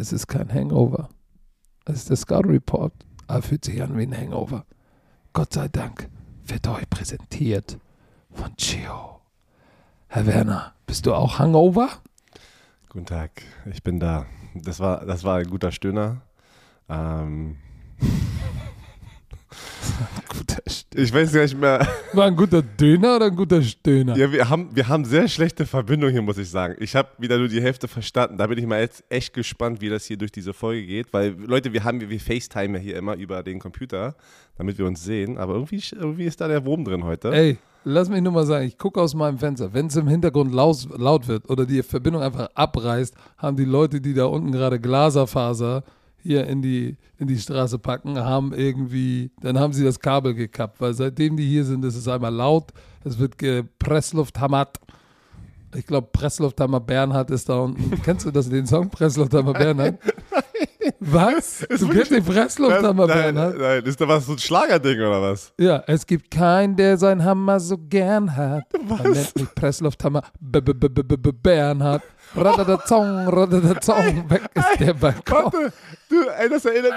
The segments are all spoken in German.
Es ist kein Hangover. Es ist der Scout Report. Aber fühlt sich an wie ein Hangover. Gott sei Dank wird euch präsentiert von Chio. Herr Werner, bist du auch Hangover? Guten Tag, ich bin da. Das war ein guter Stöhner. Ich weiß gar nicht mehr. War ein guter Döner oder ein guter Stöhner? Ja, wir haben sehr schlechte Verbindung hier, muss ich sagen. Ich habe wieder nur die Hälfte verstanden. Da bin ich mal jetzt echt gespannt, wie das hier durch diese Folge geht. Weil, Leute, wir FaceTime hier immer über den Computer, damit wir uns sehen. Aber irgendwie ist da der Wurm drin heute. Ey, lass mich nur mal sagen, ich gucke aus meinem Fenster. Wenn es im Hintergrund laut wird oder die Verbindung einfach abreißt, haben die Leute, die da unten gerade Glaserfaser hier in die Straße packen, dann haben sie das Kabel gekappt, weil seitdem die hier sind, ist es einmal laut, es wird Presslufthammert. Ich glaube, Presslufthammer Bernhard ist da unten. Kennst du den Song Presslufthammer Bernhard? Was? Du kennst den Presslufthammer Bernhard? Nein, ist da was, so ein Schlagerding oder was? Ja, es gibt keinen, der seinen Hammer so gern hat. Was? Man nennt mich Presslufthammer Bernhard. Radadazong, weg ist der Balkon. Warte, das erinnert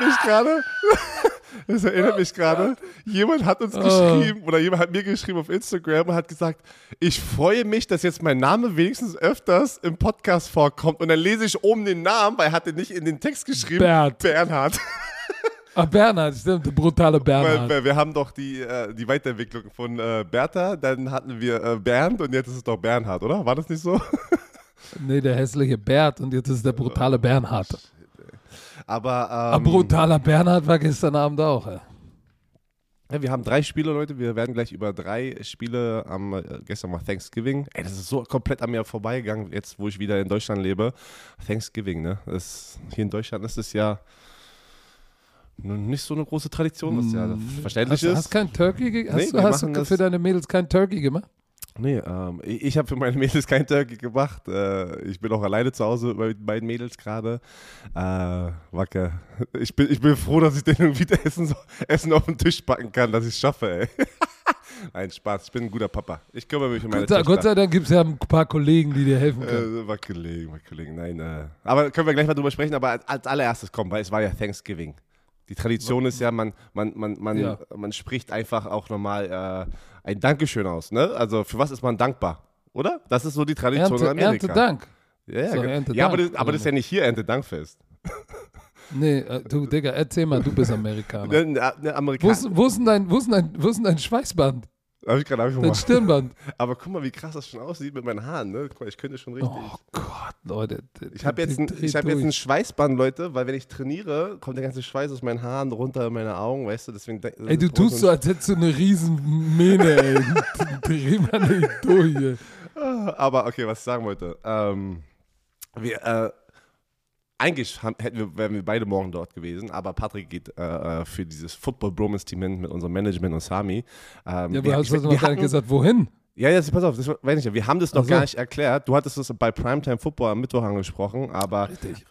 mich gerade. Jemand hat uns geschrieben, oder jemand hat mir geschrieben auf Instagram und hat gesagt, ich freue mich, dass jetzt mein Name wenigstens öfters im Podcast vorkommt. Und dann lese ich oben den Namen, weil er hat den nicht in den Text geschrieben. Bernhard. Ach, Bernhard, stimmt, der brutale Bernhard. Weil wir haben doch die Weiterentwicklung von Bertha, dann hatten wir Bernd und jetzt ist es doch Bernhard, oder? War das nicht so? Nee, der hässliche Bert und jetzt ist der brutale Bernhard. Aber brutaler Bernhard war gestern Abend auch. Ja, wir haben 3 Spiele, Leute. Wir werden gleich über 3 Spiele gestern war Thanksgiving. Ey, das ist so komplett an mir vorbeigegangen, jetzt wo ich wieder in Deutschland lebe. Thanksgiving, ne? Hier in Deutschland ist es ja nicht so eine große Tradition, was ja verständlich ist. Hast du kein Turkey hast du für deine Mädels kein Turkey gemacht? Nee, ich habe für meine Mädels kein Turkey gemacht. Ich bin auch alleine zu Hause mit beiden Mädels gerade. Wacker. Ich bin froh, dass ich denen irgendwie Essen auf den Tisch packen kann, dass ich es schaffe, ey. Nein, Spaß. Ich bin ein guter Papa. Ich kümmere mich um meine Töchter. Gott sei Dank gibt es ja ein paar Kollegen, die dir helfen können. War Kollegen. Nein, aber können wir gleich mal drüber sprechen. Aber als allererstes kommen, weil es war ja Thanksgiving. Die Tradition ist ja, man spricht einfach auch nochmal ein Dankeschön aus, ne? Also für was ist man dankbar, oder? Das ist so die Tradition in Amerika. Erntedank. Ja, so, aber das ist ja nicht hier Erntedankfest. Nee, du, Digga, erzähl mal, du bist Amerikaner. Amerikaner. Wo ist denn dein Schweißband? Hab ich gerade dein Stirnband. Aber guck mal, wie krass das schon aussieht mit meinen Haaren, ne? Guck mal, ich könnte schon richtig. Oh Gott, Leute. Ich habe jetzt ein Schweißband, Leute, weil wenn ich trainiere, kommt der ganze Schweiß aus meinen Haaren runter in meine Augen, weißt du, deswegen. Ey, du tust so, als hättest du eine riesen Mähne, ey. Dreh mal nicht durch, ey. Aber okay, was ich sagen wollte. Eigentlich wären wir beide morgen dort gewesen, aber Patrick geht für dieses Football-Bromance-Team hin mit unserem Management und Sami. Du hast noch gar nicht gesagt, wohin? Ja, pass auf, das weiß ich ja. Wir haben das noch gar nicht erklärt. Du hattest das bei Primetime Football am Mittwoch angesprochen, aber richtig.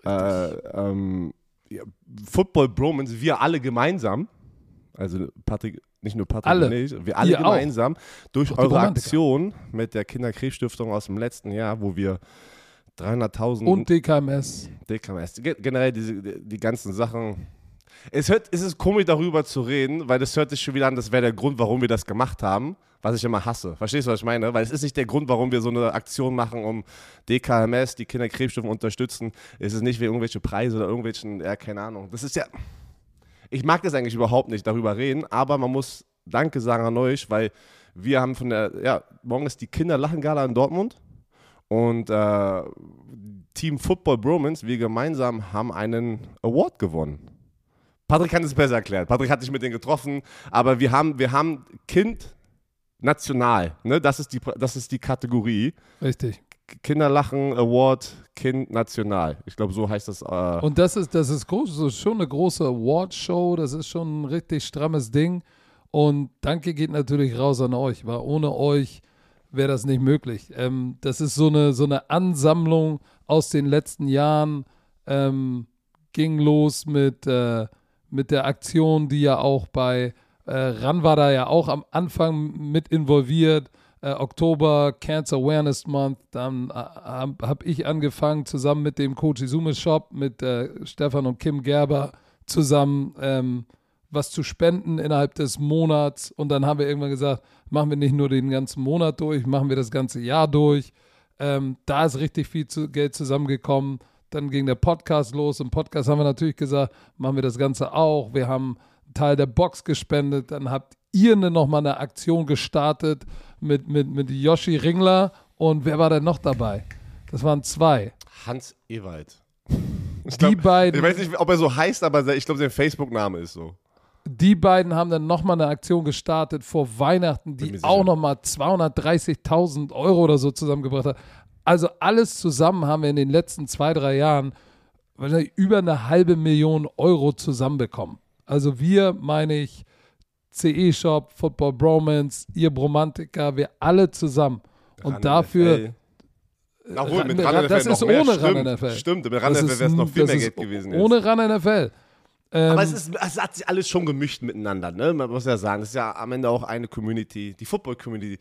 Football-Bromance, wir alle gemeinsam, also Patrick, nicht nur Patrick alle. und ich, wir alle Ihr gemeinsam, durch auch eure Aktion mit der Kinderkrebsstiftung aus dem letzten Jahr, wo wir 300.000 und DKMS. Generell die ganzen Sachen. Es ist komisch, darüber zu reden, weil das hört sich schon wieder an, das wäre der Grund, warum wir das gemacht haben, was ich immer hasse. Verstehst du, was ich meine? Weil es ist nicht der Grund, warum wir so eine Aktion machen, um DKMS, die Kinderkrebsstiftung unterstützen. Es ist nicht wie irgendwelche Preise oder irgendwelchen, keine Ahnung. Das ist ja, ich mag das eigentlich überhaupt nicht, darüber reden, aber man muss Danke sagen an euch, weil wir haben morgen ist die Kinderlachen-Gala in Dortmund. Und Team Football Bromance, wir gemeinsam haben einen Award gewonnen. Patrick kann es besser erklären. Patrick hat sich mit denen getroffen, aber wir haben Kind national, ne? Das ist die Kategorie. Richtig. Kinderlachen Award Kind national. Ich glaube, so heißt das. Und das ist groß, das ist schon eine große Award-Show, das ist schon ein richtig strammes Ding. Und Danke geht natürlich raus an euch, weil ohne euch wäre das nicht möglich. Das ist so eine Ansammlung aus den letzten Jahren, ging los mit der Aktion, die ja auch bei RAN war da ja auch am Anfang mit involviert, Oktober, Cancer Awareness Month. Dann habe ich angefangen, zusammen mit dem Coach Izume Shop, mit Stefan und Kim Gerber zusammen was zu spenden innerhalb des Monats. Und dann haben wir irgendwann gesagt, machen wir nicht nur den ganzen Monat durch, machen wir das ganze Jahr durch. Da ist richtig viel Geld zusammengekommen. Dann ging der Podcast los. Im Podcast haben wir natürlich gesagt, machen wir das Ganze auch. Wir haben einen Teil der Box gespendet. Dann habt ihr nochmal eine Aktion gestartet mit Yoshi Ringler. Und wer war denn noch dabei? Das waren 2. Hans Ewald. Die beiden. Ich weiß nicht, ob er so heißt, aber ich glaube, sein Facebook-Name ist so. Die beiden haben dann nochmal eine Aktion gestartet vor Weihnachten, die auch nochmal 230.000 Euro oder so zusammengebracht hat. Also alles zusammen haben wir in den letzten 2-3 Jahren wahrscheinlich über 500.000 Euro zusammenbekommen. Also wir, meine ich, CE-Shop, Football Bromance, ihr Bromantiker, wir alle zusammen. Und Ran dafür... Obwohl, mit Ran NFL das ist ohne Ran NFL. Stimmt, mit Ran NFL wäre es noch viel mehr Geld gewesen. Ohne Ran NFL. Aber es hat sich alles schon gemischt miteinander, ne? Man muss ja sagen, das ist ja am Ende auch eine Community, die Football-Community.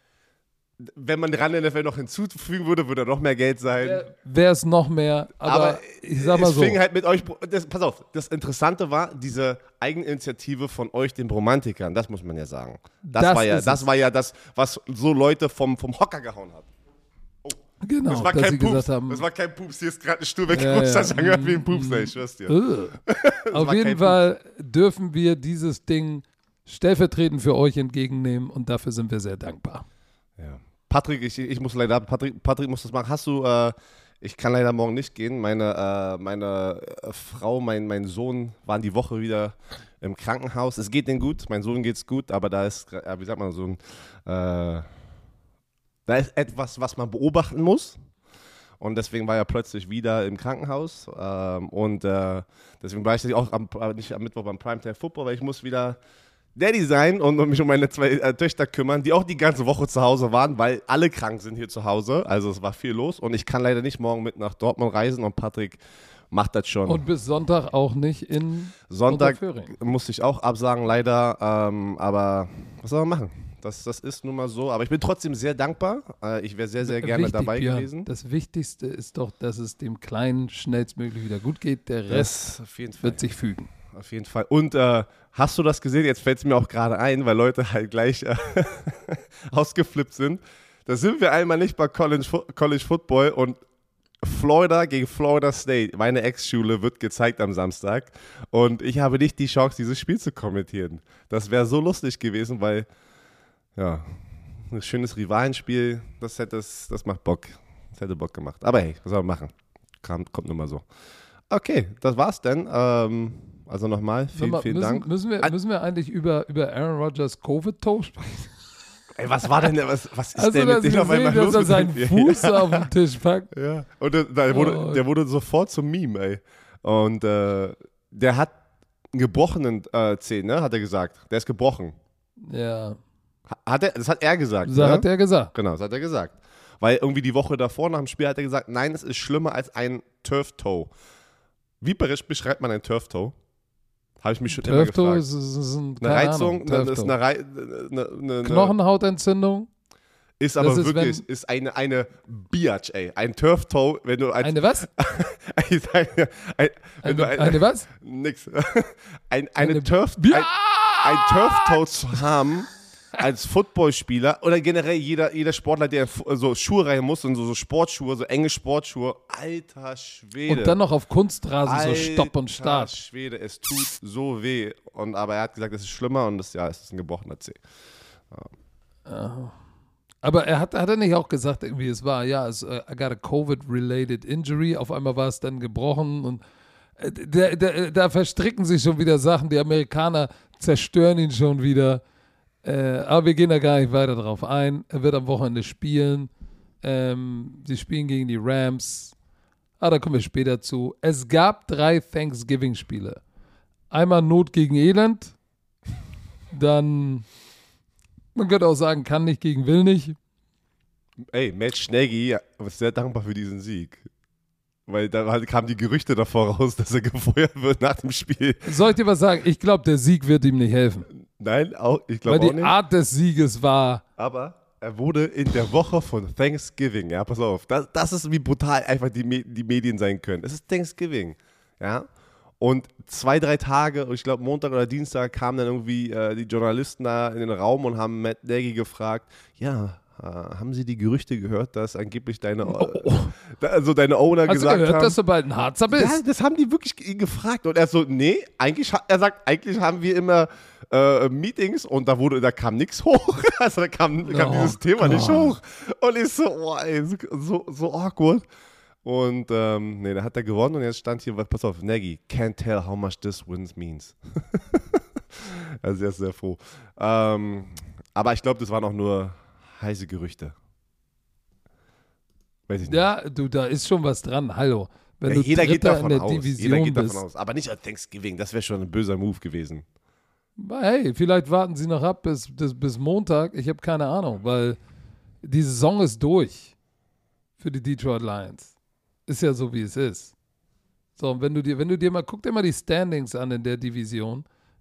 Wenn man Ran NFL noch hinzufügen würde, würde noch mehr Geld sein. Wäre es noch mehr, aber ich sag mal so. Es fing halt mit euch, pass auf, das Interessante war, diese Eigeninitiative von euch, den Bromantikern, das muss man ja sagen. Das war ja das, was so Leute vom Hocker gehauen hat. Genau, das war dass kein sie Pups. gesagt haben, Das war kein Pups. Hier ist gerade ein Stuhl weggerutscht, das hat angehört wie ein Pups, ey, ich schwör's dir. Auf jeden Fall dürfen wir dieses Ding stellvertretend für euch entgegennehmen und dafür sind wir sehr dankbar. Ja. Patrick, ich muss leider, Patrick muss das machen. Hast du, ich kann leider morgen nicht gehen. Meine Frau, mein Sohn waren die Woche wieder im Krankenhaus. Es geht denen gut, mein Sohn geht's gut, aber da ist, wie sagt man, so ein, da ist etwas, was man beobachten muss. Und deswegen war er plötzlich wieder im Krankenhaus. Deswegen war ich auch nicht am Mittwoch beim Primetime Football, weil ich muss wieder Daddy sein und mich um meine 2 Töchter kümmern, die auch die ganze Woche zu Hause waren, weil alle krank sind hier zu Hause. Also es war viel los und ich kann leider nicht morgen mit nach Dortmund reisen und Patrick macht das schon. Und bis Sonntag auch nicht in Sonntag Unterföhring. musste ich auch absagen, leider. Aber was soll man machen? Das ist nun mal so. Aber ich bin trotzdem sehr dankbar. Ich wäre sehr, sehr gerne dabei gewesen. Das Wichtigste ist doch, dass es dem Kleinen schnellstmöglich wieder gut geht. Der Rest auf jeden Fall wird sich fügen. Auf jeden Fall. Und hast du das gesehen? Jetzt fällt es mir auch gerade ein, weil Leute halt gleich ausgeflippt sind. Da sind wir einmal nicht bei College Football und Florida gegen Florida State. Meine Ex-Schule wird gezeigt am Samstag. Und ich habe nicht die Chance, dieses Spiel zu kommentieren. Das wäre so lustig gewesen, weil, ja, ein schönes Rivalenspiel, das macht Bock. Das hätte Bock gemacht. Aber hey, was soll man machen? Kommt nun mal so. Okay, das war's denn. Also nochmal, vielen Dank. Müssen wir eigentlich über Aaron Rodgers Covid-Toe sprechen? Ey, was war denn, was ist Hast denn du mit das dem auf einmal gesehen, los? dass er seinen Fuß auf den Tisch packt? Ja. Und der wurde sofort zum Meme, ey. Und der hat einen gebrochenen Zeh, ne, hat er gesagt. Der ist gebrochen. Ja. Das hat er gesagt. Das hat er gesagt. Genau, das hat er gesagt. Weil irgendwie die Woche davor nach dem Spiel hat er gesagt, nein, es ist schlimmer als ein Turf-Toe. Wie beschreibt man ein Turf-Toe? Habe ich mich schon immer gefragt. Turf-Toe ist eine Reizung, ist eine Knochenhautentzündung. Ist aber wirklich, ist eine Biatch, ey. Ein Turf-Toe, wenn du eine was? eine was? Nix. Ein Turf-Toe zu haben als Footballspieler oder generell jeder Sportler, der so Schuhe rein muss und so Sportschuhe, so enge Sportschuhe. Alter Schwede. Und dann noch auf Kunstrasen, so Stopp und Start. Alter Schwede, es tut so weh. Aber er hat gesagt, es ist schlimmer und es ist ein gebrochener Zeh. Ja. Aber hat er nicht auch gesagt, irgendwie, es war, I got a Covid-related injury, auf einmal war es dann gebrochen und da verstricken sich schon wieder Sachen, die Amerikaner zerstören ihn schon wieder. Aber wir gehen da gar nicht weiter drauf ein. Er wird am Wochenende spielen. Sie spielen gegen die Rams. Da kommen wir später zu. Es gab 3 Thanksgiving-Spiele. Einmal Not gegen Elend. Dann, man könnte auch sagen, kann nicht gegen will nicht. Ey, Matt Schneggi ist sehr dankbar für diesen Sieg. Weil da kamen die Gerüchte davor raus, dass er gefeuert wird nach dem Spiel. Soll ich dir was sagen? Ich glaube, der Sieg wird ihm nicht helfen. Nein, ich glaube auch nicht. Weil die Art des Sieges war aber Er wurde in der Woche von Thanksgiving, ja, pass auf, das ist, wie brutal einfach die Medien sein können. Es ist Thanksgiving, ja, und 2-3 Tage, ich glaube Montag oder Dienstag, kamen dann irgendwie die Journalisten da in den Raum und haben Matt Nagy gefragt, ja, haben Sie die Gerüchte gehört, dass angeblich deine Owner gesagt haben... Hast du gehört, dass du bald ein Harzer bist? Ja, das haben die wirklich ihn gefragt. Und er so, nee, eigentlich haben wir immer Meetings und da kam nichts hoch. Also da kam dieses Thema nicht hoch. Und ich so, oh, ey, so awkward. Und nee, da hat er gewonnen und jetzt stand hier, pass auf, Nagy, can't tell how much this wins means. Also er ist sehr froh. Aber ich glaube, das waren auch nur heiße Gerüchte. Weiß ich nicht. Ja, du, da ist schon was dran. Hallo. Wenn Ja, du jeder geht davon in der aus. Division Jeder geht bist. davon aus. Aber nicht als Thanksgiving. Das wäre schon ein böser Move gewesen. Hey, vielleicht warten sie noch ab bis Montag. Ich habe keine Ahnung, weil die Saison ist durch für die Detroit Lions. Ist ja so, wie es ist. So, und wenn du dir mal, guck dir mal die Standings an in der Division.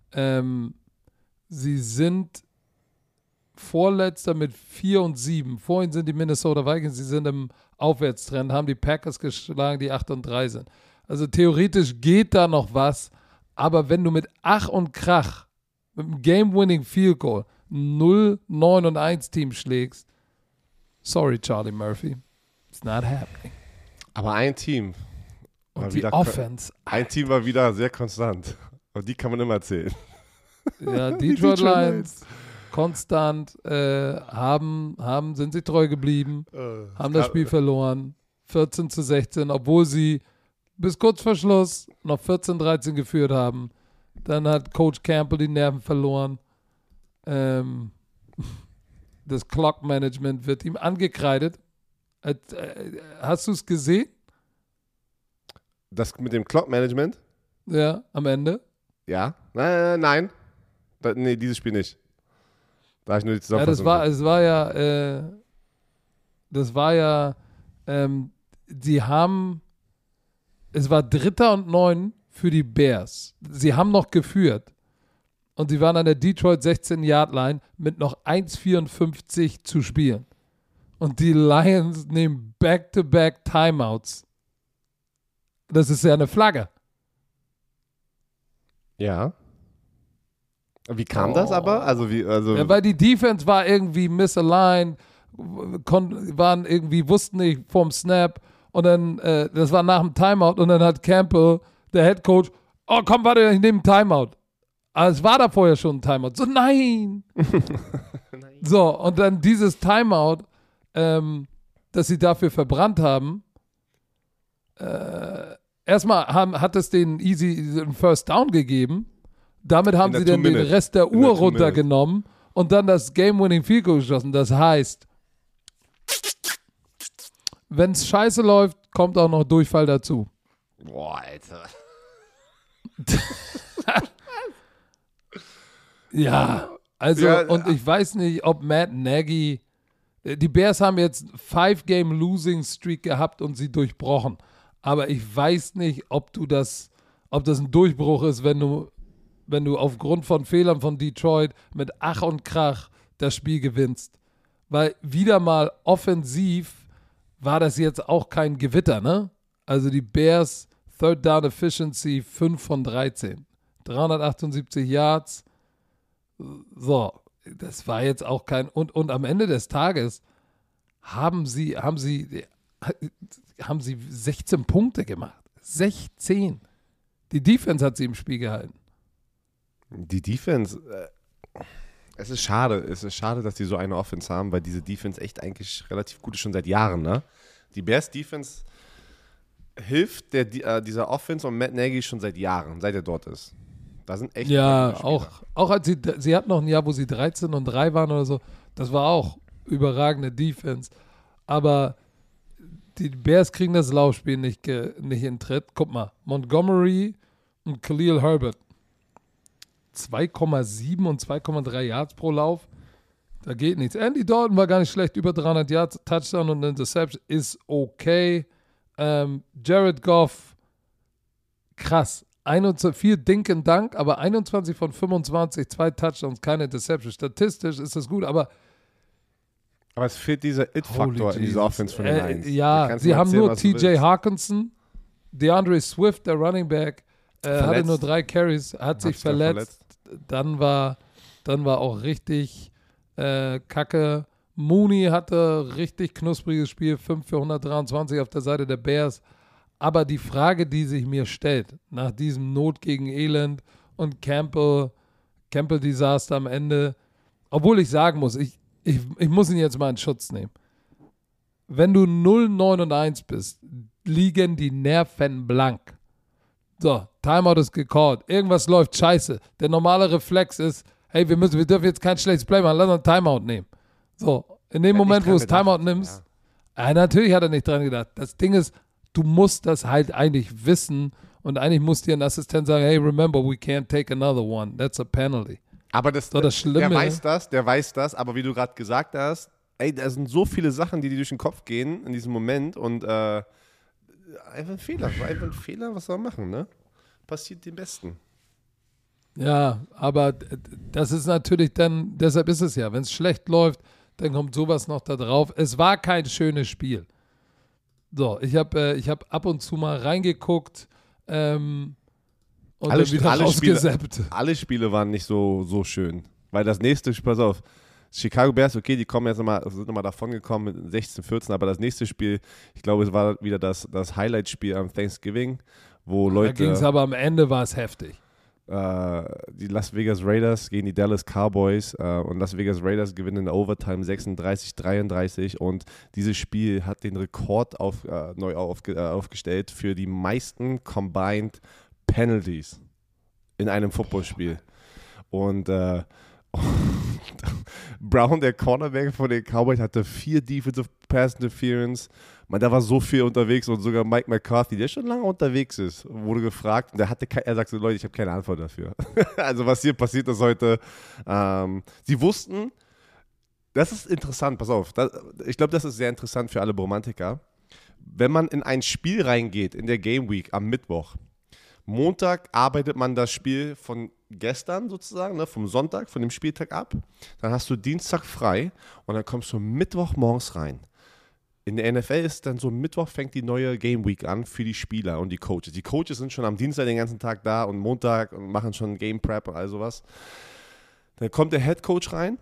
Sie sind Vorletzter mit 4-7. Vorhin sind die Minnesota Vikings, sie sind im Aufwärtstrend, haben die Packers geschlagen, die 8-3 sind. Also theoretisch geht da noch was, aber wenn du mit Ach und Krach, mit einem Game-Winning Field Goal 0-9-1 Team schlägst, sorry Charlie Murphy, it's not happening. Aber ein Team und die Offense. Ein Team war wieder sehr konstant. Und die kann man immer erzählen. Ja, Detroit Lions. Konstant, sind sie treu geblieben, haben das Spiel verloren, 14-16, obwohl sie bis kurz vor Schluss noch 14-13 geführt haben. Dann hat Coach Campbell die Nerven verloren. Das Clock-Management wird ihm angekreidet. Hast du es gesehen? Das mit dem Clock-Management? Ja, am Ende? Ja. Nein. Nee, dieses Spiel nicht. Da habe ich nur die Zusammenfassung. Ja, es war 3. und 9 für die Bears. Sie haben noch geführt. Und sie waren an der Detroit 16-Yard-Line mit noch 1,54 zu spielen. Und die Lions nehmen Back-to-Back Timeouts. Das ist ja eine Flagge. Ja. Wie kam das aber? Ja, weil die Defense war irgendwie misaligned, wussten nicht vom Snap und dann, das war nach dem Timeout und dann hat Campbell, der Head Coach, oh komm, warte, ich nehme einen Timeout. Aber es war da vorher schon ein Timeout. So, nein! Nein. So, und dann dieses Timeout, das sie dafür verbrannt haben, erstmal hat es den einen First Down gegeben. Damit haben sie dann den Rest der Uhr runtergenommen und dann das Game-Winning Field Goal geschossen. Das heißt, wenn es scheiße läuft, kommt auch noch Durchfall dazu. Boah, Alter. Ja, also, und ich weiß nicht, ob Matt Nagy, die Bears haben jetzt 5-Game-Losing-Streak gehabt und sie durchbrochen. Aber ich weiß nicht, ob das ein Durchbruch ist, wenn du aufgrund von Fehlern von Detroit mit Ach und Krach das Spiel gewinnst. Weil wieder mal offensiv war das jetzt auch kein Gewitter, ne? Also die Bears Third Down Efficiency 5 von 13. 378 Yards. So, das war jetzt auch kein... Und am Ende des Tages haben sie 16 Punkte gemacht. 16. Die Defense hat sie im Spiel gehalten. Die Defense, es ist schade, dass die so eine Offense haben, weil diese Defense echt eigentlich relativ gut ist, schon seit Jahren, ne? Die Bears Defense hilft dieser Offense und Matt Nagy schon seit Jahren, seit er dort ist. Da sind echt auch als sie hatten noch ein Jahr, wo sie 13-3 waren oder so, das war auch überragende Defense, aber die Bears kriegen das Laufspiel nicht in den Tritt. Guck mal, Montgomery und Khalil Herbert 2,7 und 2,3 Yards pro Lauf. Da geht nichts. Andy Dalton war gar nicht schlecht. Über 300 Yards, Touchdown und Interception ist okay. Jared Goff, krass. 4 Dink and Dunk, aber 21 von 25, 2 Touchdowns, keine Interception. Statistisch ist das gut, aber Aber es fehlt dieser It-Faktor in dieser Offense von den Lions. Ja, sie haben nur TJ Hawkinson, DeAndre Swift, der Running Back, hatte nur 3 Carries, hat sich verletzt. Dann war auch richtig kacke. Mooney hatte richtig knuspriges Spiel, 5 für 123 auf der Seite der Bears. Aber die Frage, die sich mir stellt, nach diesem Not gegen Elend und Campbell-Desaster am Ende, obwohl ich sagen muss, ich muss ihn jetzt mal in Schutz nehmen. Wenn du 0-9-1 bist, liegen die Nerven blank. So, Timeout ist gecallt. Irgendwas läuft scheiße. Der normale Reflex ist, hey, wir dürfen jetzt kein schlechtes Play machen, lass uns ein Timeout nehmen. So, in dem Moment, wo du das Timeout nimmst, natürlich hat er nicht dran gedacht. Das Ding ist, du musst das halt eigentlich wissen und eigentlich muss dir ein Assistent sagen, hey, remember, we can't take another one. That's a penalty. Aber das Schlimme, der weiß das, aber wie du gerade gesagt hast, da sind so viele Sachen, die dir durch den Kopf gehen in diesem Moment und einfach ein Fehler. War einfach ein Fehler, was soll man machen, ne? Passiert dem Besten. Ja, aber das ist natürlich dann, deshalb ist es ja, wenn es schlecht läuft, dann kommt sowas noch da drauf. Es war kein schönes Spiel. So, ich hab ab und zu mal reingeguckt, und dann wieder rausgesappt. Alle Spiele waren nicht so schön. Weil das nächste, pass auf, Chicago Bears, okay, die kommen jetzt sind nochmal davon gekommen mit 16-14, aber das nächste Spiel, ich glaube, es war wieder das Highlight-Spiel am Thanksgiving, wo Leute... Da ging es aber am Ende, war es heftig. Die Las Vegas Raiders gegen die Dallas Cowboys und Las Vegas Raiders gewinnen in der Overtime 36-33 und dieses Spiel hat den Rekord neu aufgestellt für die meisten Combined Penalties in einem Footballspiel. Und Brown, der Cornerback von den Cowboys, hatte 4 Defensive Pass Interference. Da war so viel unterwegs und sogar Mike McCarthy, der schon lange unterwegs ist, wurde gefragt und er sagt so, Leute, ich habe keine Antwort dafür. Also was hier passiert ist heute, sie wussten, das ist interessant, pass auf, ich glaube, das ist sehr interessant für alle Bromantiker, wenn man in ein Spiel reingeht, in der Game Week am Mittwoch, Montag arbeitet man das Spiel von gestern sozusagen, ne, vom Sonntag, von dem Spieltag ab. Dann hast du Dienstag frei und dann kommst du Mittwochmorgens rein. In der NFL ist dann so, Mittwoch fängt die neue Game Week an für die Spieler und die Coaches. Die Coaches sind schon am Dienstag den ganzen Tag da und Montag und machen schon Game Prep und all sowas. Dann kommt der Head Coach rein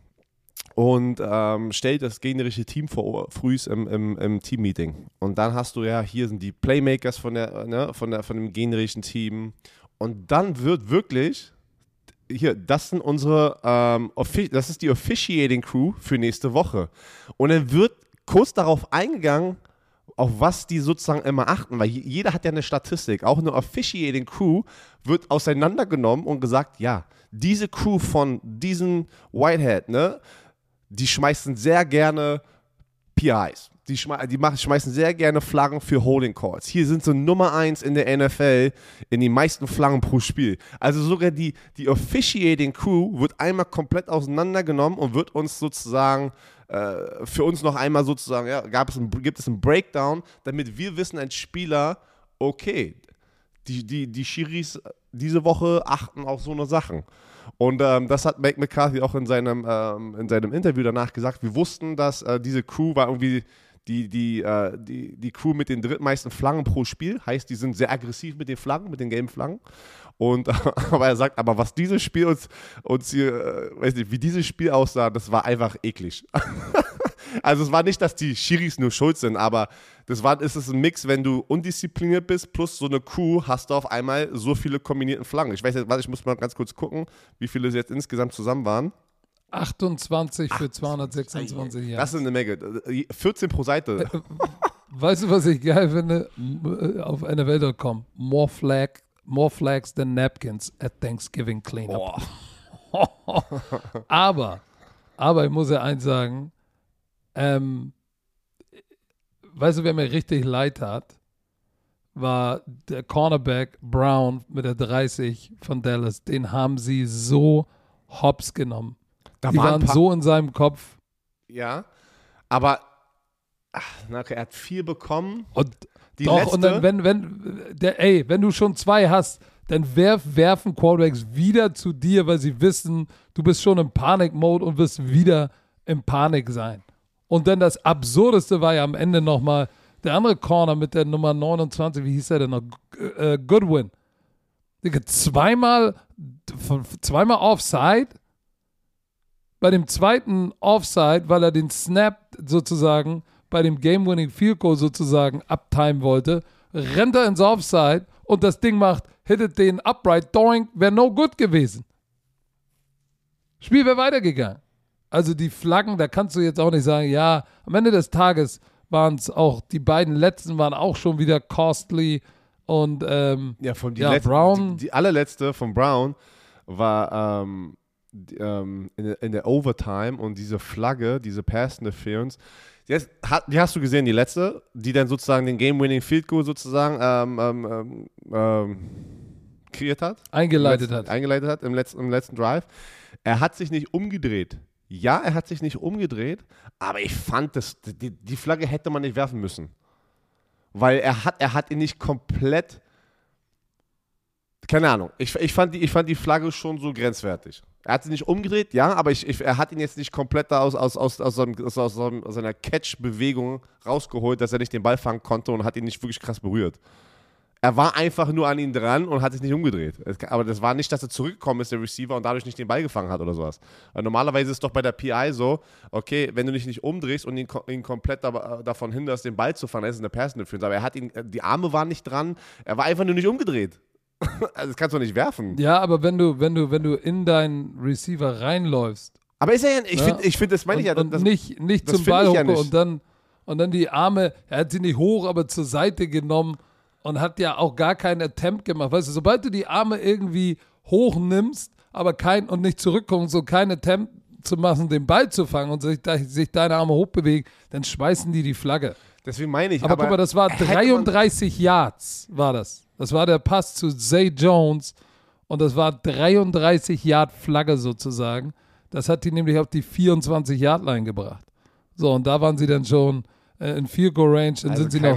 und stellt das gegnerische Team frühs im Team-Meeting. Und dann hast du hier sind die Playmakers von dem gegnerischen Team. Und dann wird wirklich, das sind das ist die Officiating Crew für nächste Woche. Und dann wird kurz darauf eingegangen, auf was die sozusagen immer achten, weil jeder hat ja eine Statistik. Auch eine Officiating Crew wird auseinandergenommen und gesagt, ja, diese Crew von diesem Whitehead, ne, die schmeißen sehr gerne PIs. Die schmeißen sehr gerne Flaggen für Holding Calls. Hier sind sie Nummer 1 in der NFL in den meisten Flaggen pro Spiel. Also sogar die Officiating Crew wird einmal komplett auseinandergenommen und wird uns sozusagen für uns noch einmal sozusagen, gibt es einen Breakdown, damit wir wissen als Spieler, okay, die Schiris diese Woche achten auf so eine Sachen. Und das hat Mike McCarthy auch in seinem Interview danach gesagt. Wir wussten, dass diese Crew war irgendwie die Crew mit den drittmeisten Flaggen pro Spiel. Heißt, die sind sehr aggressiv mit den Flaggen, mit den gelben Flaggen. Und aber er sagt, aber was dieses Spiel uns hier, weiß nicht, wie dieses Spiel aussah, das war einfach eklig. Also es war nicht, dass die Schiris nur schuld sind, aber es ist ein Mix, wenn du undiszipliniert bist, plus so eine Crew, hast du auf einmal so viele kombinierten Flaggen. Ich weiß jetzt, ich muss mal ganz kurz gucken, wie viele es jetzt insgesamt zusammen waren. 28 für 226 Jahre. Das ist eine Menge. 14 pro Seite. Weißt du, was ich geil finde? Auf NFL.com. More flags than napkins at Thanksgiving Cleanup. Aber ich muss ja eins sagen, weißt du, wer mir richtig leid tat, war der Cornerback Brown mit der 30 von Dallas. Den haben sie so hops genommen. Die waren so in seinem Kopf. Ja, aber er hat 4 bekommen. Und dann, wenn du schon 2 hast, dann werfen Quarterbacks wieder zu dir, weil sie wissen, du bist schon im Panik-Mode und wirst wieder im Panik sein. Und dann das Absurdeste war ja am Ende nochmal der andere Corner mit der Nummer 29, wie hieß er denn noch? Goodwin. Digga, zweimal Offside. Bei dem zweiten Offside, weil er den Snap sozusagen bei dem Game-Winning Field Goal sozusagen uptimen wollte, rennt er ins Offside und das Ding hittet den upright, doink, wäre no good gewesen. Spiel wäre weitergegangen. Also die Flaggen, da kannst du jetzt auch nicht sagen, ja, am Ende des Tages waren es auch, die beiden letzten waren auch schon wieder costly und Brown. Die allerletzte von Brown war in der Overtime und diese Flagge, diese Pass Interference, die hast du gesehen, die letzte, die dann sozusagen den Game-Winning Field Goal sozusagen kreiert hat. Eingeleitet hat im letzten Drive. Er hat sich nicht umgedreht. Ja, er hat sich nicht umgedreht, aber ich fand, die Flagge hätte man nicht werfen müssen. Weil er hat ihn nicht komplett, keine Ahnung, ich fand die Flagge schon so grenzwertig. Er hat sich nicht umgedreht, ja, aber er hat ihn jetzt nicht komplett aus seiner Catch-Bewegung rausgeholt, dass er nicht den Ball fangen konnte und hat ihn nicht wirklich krass berührt. Er war einfach nur an ihn dran und hat sich nicht umgedreht. Aber das war nicht, dass er zurückgekommen ist, der Receiver, und dadurch nicht den Ball gefangen hat oder sowas. Weil normalerweise ist es doch bei der PI so, okay, wenn du dich nicht umdrehst und ihn komplett davon hinderst, den Ball zu fangen, das ist eine Pass Interference. Aber die Arme waren nicht dran, er war einfach nur nicht umgedreht. Also das kannst du nicht werfen. Ja, aber wenn du in deinen Receiver reinläufst. Aber ist er ja, ich finde, das meine ich ja. Und nicht zum Ball hocken und dann die Arme, er hat sie nicht hoch, aber zur Seite genommen und hat ja auch gar keinen Attempt gemacht. Weißt du, sobald du die Arme irgendwie hochnimmst, aber und nicht zurückkommst und keinen Attempt zu machen, den Ball zu fangen und sich deine Arme hochbewegen, dann schmeißen die Flagge. Deswegen meine ich. Aber guck mal, das war 33 Yards, war das. Das war der Pass zu Zay Jones und das war 33 Yard Flagge sozusagen. Das hat die nämlich auf die 24 Yard Line gebracht. So, und da waren sie dann schon in Field Goal Range. Dann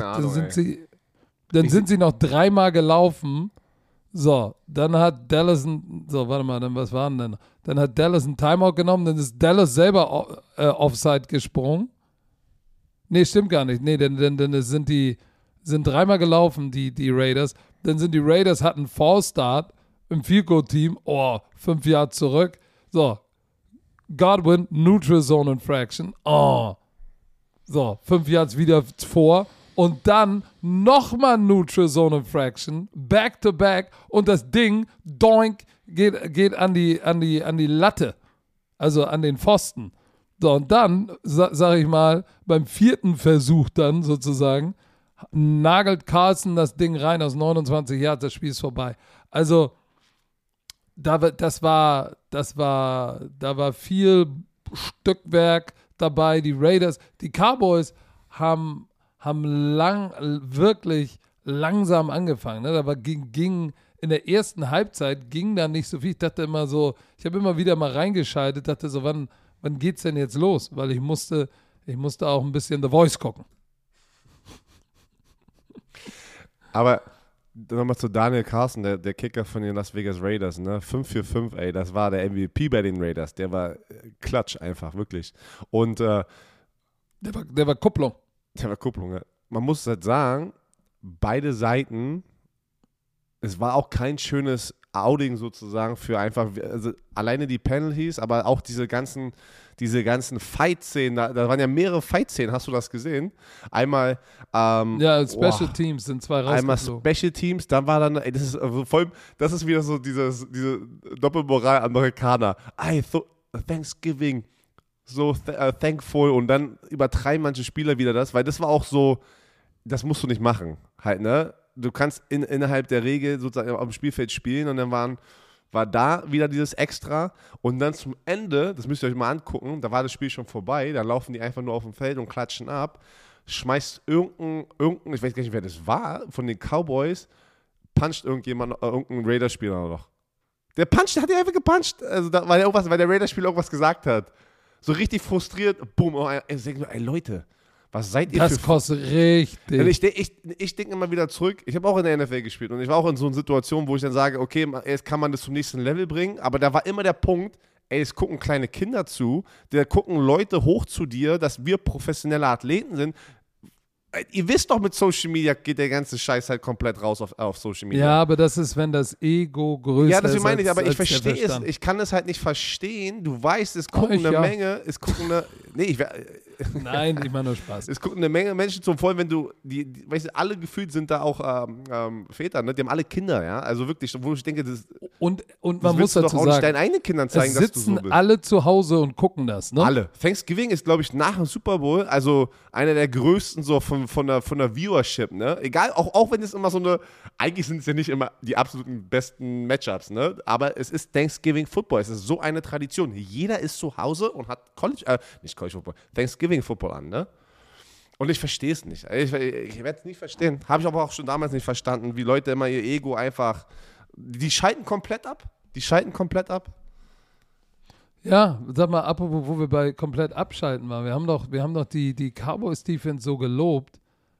sind sie noch dreimal gelaufen. So, dann hat Dallas was waren denn? Dann hat Dallas einen Timeout genommen, dann ist Dallas selber Offside gesprungen. Nee, stimmt gar nicht. Nee, denn sind dreimal gelaufen, die Raiders. Dann sind die Raiders, hatten Fallstart im Field Goal Team. 5 Yards zurück. So, Godwin, Neutral Zone Infraction. So, 5 Yards wieder vor. Und dann nochmal Neutral Zone Infraction. Back to back. Und das Ding, doink, geht an die Latte. Also an den Pfosten. So, und dann, sag ich mal, beim 4. Versuch dann sozusagen, nagelt Carlson das Ding rein aus 29 Yards, das Spiel ist vorbei. Also, da war viel Stückwerk dabei. Die Raiders, die Cowboys haben wirklich langsam angefangen. Ne? Da ging in der ersten Halbzeit ging da nicht so viel. Ich dachte immer so, ich habe immer wieder mal reingeschaltet, dachte so, wann geht's denn jetzt los? Weil ich musste auch ein bisschen The Voice gucken. Aber nochmal zu Daniel Carlson, der Kicker von den Las Vegas Raiders, ne? 5-4-5, ey, das war der MVP bei den Raiders. Der war klatsch einfach, wirklich. Und der war Kupplung. Der war Kupplung, ja. Man muss halt sagen, beide Seiten, es war auch kein schönes Outing sozusagen für einfach, also alleine die Penalties, aber auch diese ganzen Fight-Szenen, da waren ja mehrere Fight-Szenen, hast du das gesehen? Einmal Special Teams sind 2 rausgeflogen. Einmal Special Teams, dann war dann, das ist wieder so diese Doppelmoral Amerikaner. Thanksgiving, so thankful, und dann übertreiben manche Spieler wieder das, weil das war auch so, das musst du nicht machen, halt, ne? Du kannst innerhalb der Regel sozusagen auf dem Spielfeld spielen, und dann war da wieder dieses Extra, und dann zum Ende, das müsst ihr euch mal angucken, da war das Spiel schon vorbei, da laufen die einfach nur auf dem Feld und klatschen ab, schmeißt irgendein, ich weiß gar nicht, wer das war, von den Cowboys, puncht irgendein Raiders-Spieler noch. Der hat ihn einfach gepuncht, also weil der Raiders-Spieler irgendwas gesagt hat. So richtig frustriert, boom, ich denke, ey Leute, was seid ihr das kostet richtig. Ich denke immer wieder zurück. Ich habe auch in der NFL gespielt und ich war auch in so einer Situation, wo ich dann sage, okay, jetzt kann man das zum nächsten Level bringen, aber da war immer der Punkt, ey, es gucken kleine Kinder zu, da gucken Leute hoch zu dir, dass wir professionelle Athleten sind. Ihr wisst doch, mit Social Media geht der ganze Scheiß halt komplett raus auf Social Media. Ja, aber das ist, wenn das Ego größer ist. Ja, das meine ich, aber ich als der verstehe es. Verstand. Ich kann es halt nicht verstehen. Du weißt, es gucken eine Menge, Nein, ich mache nur Spaß. es gucken eine Menge Menschen zum, vor allem wenn du, weißt du, alle gefühlt sind da auch Väter, ne? Die haben alle Kinder, ja. Also wirklich, wo ich denke, das Und man das muss willst du dazu doch auch nicht sagen, deinen eigenen Kindern zeigen, es dass du so sitzen bist. alle zu Hause und gucken das, ne? Alle. Thanksgiving ist, glaube ich, nach dem Super Bowl, also einer der größten so von der Viewership, ne? Egal, auch wenn es immer so eine, eigentlich sind es ja nicht immer die absoluten besten Matchups, ne? Aber es ist Thanksgiving Football, es ist so eine Tradition. Jeder ist zu Hause und hat nicht College Football, Thanksgiving Football an, ne? Und ich verstehe es nicht. Ich werde es nicht verstehen. Habe ich aber auch schon damals nicht verstanden, wie Leute immer ihr Ego einfach, die schalten komplett ab. Ja, sag mal, apropos, wo wir bei komplett abschalten waren. Wir haben doch die Cowboys-Defense so gelobt,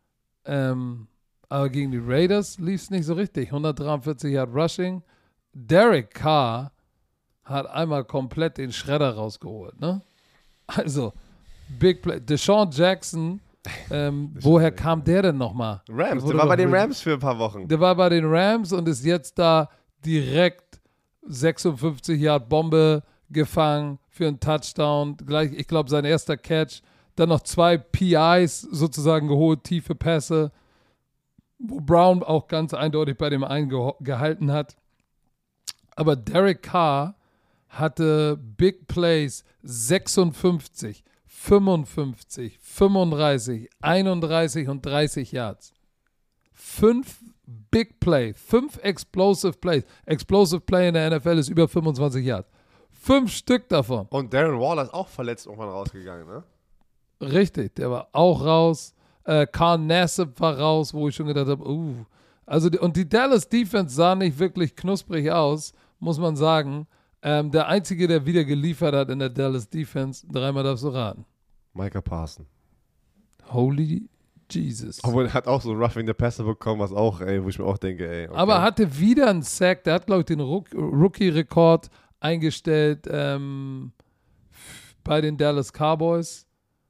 aber gegen die Raiders lief es nicht so richtig. 143 Yard Rushing. Derek Carr hat einmal komplett den Schredder rausgeholt, ne? Also, Big Play. Deshaun Jackson, woher kam der denn nochmal? Rams, der war bei den Rams für ein paar Wochen. Der war bei den Rams und ist jetzt da direkt 56 Yard Bombe gefangen für einen Touchdown. Gleich, ich glaube, sein erster Catch. Dann noch 2 PIs sozusagen geholt, tiefe Pässe, wo Brown auch ganz eindeutig bei dem einen gehalten hat. Aber Derek Carr hatte Big Plays 56, 55, 35, 31 und 30 Yards. 5 Big Play, 5 Explosive Plays. Explosive Play in der NFL ist über 25 Yards. 5 Stück davon. Und Darren Waller ist auch verletzt irgendwann rausgegangen, ne? Richtig, der war auch raus. Carl Nassib war raus, wo ich schon gedacht habe, Also und die Dallas Defense sah nicht wirklich knusprig aus, muss man sagen. Der Einzige, der wieder geliefert hat in der Dallas Defense, dreimal darfst du raten. Micah Parsons. Holy Jesus. Obwohl, er hat auch so Roughing the Passer bekommen, was auch, wo ich mir auch denke, okay. Aber er hatte wieder einen Sack, der hat, glaube ich, den Rookie-Rekord eingestellt bei den Dallas Cowboys.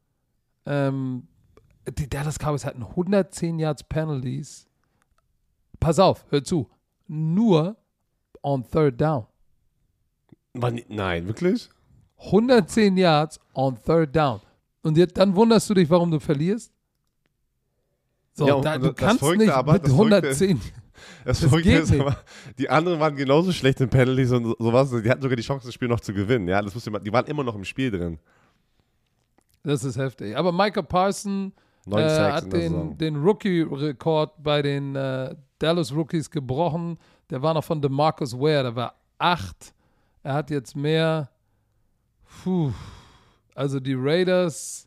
Die Dallas Cowboys hatten 110 Yards Penalties. Pass auf, hör zu. Nur on third down. Nein, wirklich? 110 Yards on third down. Und dann wunderst du dich, warum du verlierst? So, ja, du kannst nicht mit 110. Das Verrückte ist aber, die anderen waren genauso schlecht in Penalties und sowas. Die hatten sogar die Chance, das Spiel noch zu gewinnen. Ja, die waren immer noch im Spiel drin. Das ist heftig. Aber Micah Parsons hat den Rookie-Rekord bei den Dallas Rookies gebrochen. Der war noch von DeMarcus Ware, der war 8. Er hat jetzt mehr. Also die Raiders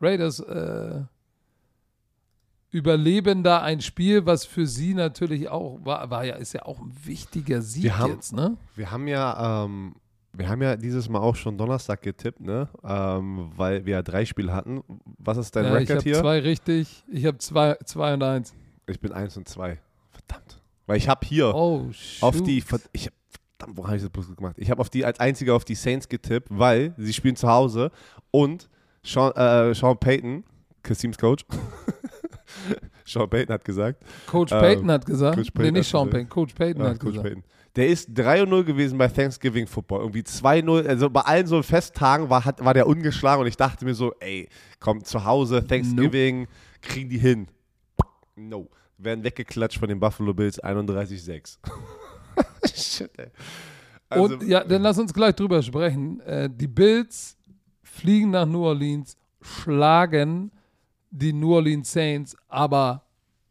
überleben da ein Spiel, was für sie natürlich auch ist ja auch ein wichtiger Sieg jetzt, ne? Wir haben ja dieses Mal auch schon Donnerstag getippt, ne? Weil wir ja 3 Spiele hatten. Was ist dein Rekord hier? Ich habe 2 richtig. Ich habe 2 und 1. Ich bin 1 und 2. Verdammt. Weil ich habe hier auf die, verdammt, wo habe ich das bloß gemacht? Ich habe als einziger auf die Saints getippt, weil sie spielen zu Hause und Sean Payton, Kassims Coach, Sean Payton hat gesagt. Coach Payton hat gesagt. Coach Payton nicht Sean Payton. Coach Payton hat Coach gesagt. Payton. Der ist 3-0 gewesen bei Thanksgiving Football. Irgendwie 2-0. Also bei allen so Festtagen war der ungeschlagen und ich dachte mir so, ey, komm, zu Hause, Thanksgiving, kriegen die hin. No. Werden weggeklatscht von den Buffalo Bills 31-6. Shit, ey. Also, Und ja, dann lass uns gleich drüber sprechen. Die Bills fliegen nach New Orleans, schlagen die New Orleans Saints, aber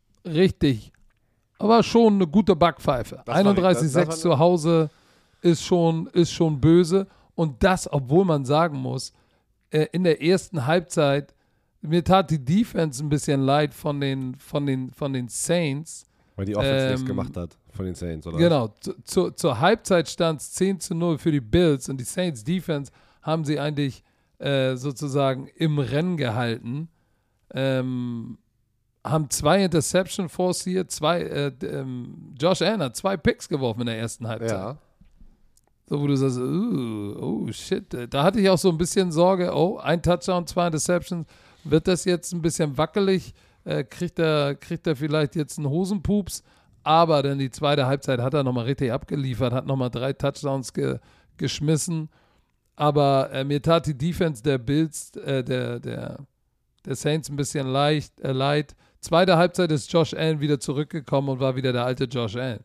schon eine gute Backpfeife. 31-6 zu Hause ist schon böse. Und das, obwohl man sagen muss, in der ersten Halbzeit, mir tat die Defense ein bisschen leid von den Saints. Weil die Offense nichts gemacht hat von den Saints, oder? Genau. Zur Halbzeit stand es 10-0 für die Bills und die Saints Defense haben sie eigentlich sozusagen im Rennen gehalten. Haben 2 Interception forciert, Josh Allen hat 2 Picks geworfen in der ersten Halbzeit. Ja. So, wo du sagst, oh shit. Da hatte ich auch so ein bisschen Sorge, ein Touchdown, 2 Interceptions. Wird das jetzt ein bisschen wackelig? Kriegt er vielleicht jetzt einen Hosenpups? Aber dann die zweite Halbzeit hat er nochmal richtig abgeliefert, hat nochmal 3 Touchdowns geschmissen. Aber mir tat die Defense der Bills, der Saints ein bisschen leid. Zweite Halbzeit ist Josh Allen wieder zurückgekommen und war wieder der alte Josh Allen.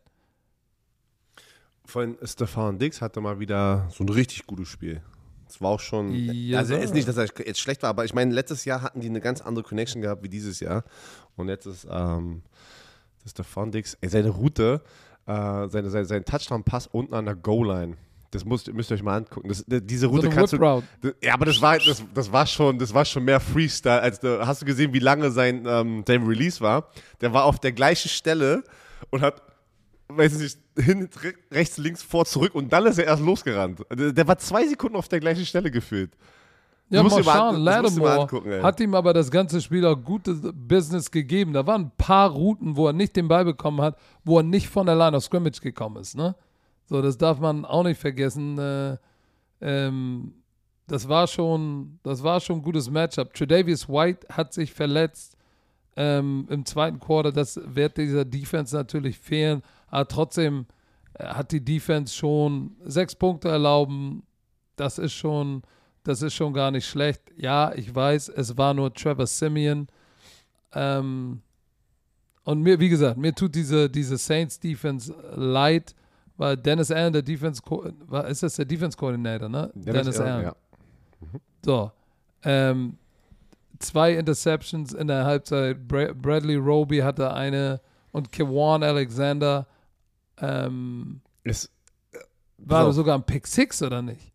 Von Stefan Diggs hatte mal wieder so ein richtig gutes Spiel. Es war auch schon, Ja, also ist nicht, dass er jetzt schlecht war, aber ich meine, letztes Jahr hatten die eine ganz andere Connection gehabt wie dieses Jahr. Und jetzt ist Stefan Diggs, seine Route, sein Touchdown-Pass unten an der Goal-Line. Das müsst ihr euch mal angucken. Diese Route kannst du. Ja, aber das war schon mehr Freestyle. Hast du gesehen, wie lange sein Release war? Der war auf der gleichen Stelle und hat, weiß ich nicht, hin, rechts, links, vor, zurück und dann ist er erst losgerannt. Der war 2 Sekunden auf der gleichen Stelle gefühlt. Ja, Marshawn Lattimore hat ihm aber das ganze Spiel auch gutes Business gegeben. Da waren ein paar Routen, wo er nicht den Ball bekommen hat, wo er nicht von der Line of Scrimmage gekommen ist, ne? So, das darf man auch nicht vergessen. Das war schon ein gutes Matchup. Tre'Davious White hat sich verletzt im zweiten Quarter. Das wird dieser Defense natürlich fehlen. Aber trotzdem hat die Defense schon 6 Punkte erlauben. Das ist schon gar nicht schlecht. Ja, ich weiß, es war nur Trevor Siemian. Und mir, wie gesagt, mir tut diese Saints Defense leid. Weil Dennis Allen der ist das der Defense Coordinator, ne? Dennis Allen. Ja. Mhm. So. 2 Interceptions in der Halbzeit. Bradley Roby hatte eine und K'Waun Alexander war sogar ein Pick 6 oder nicht?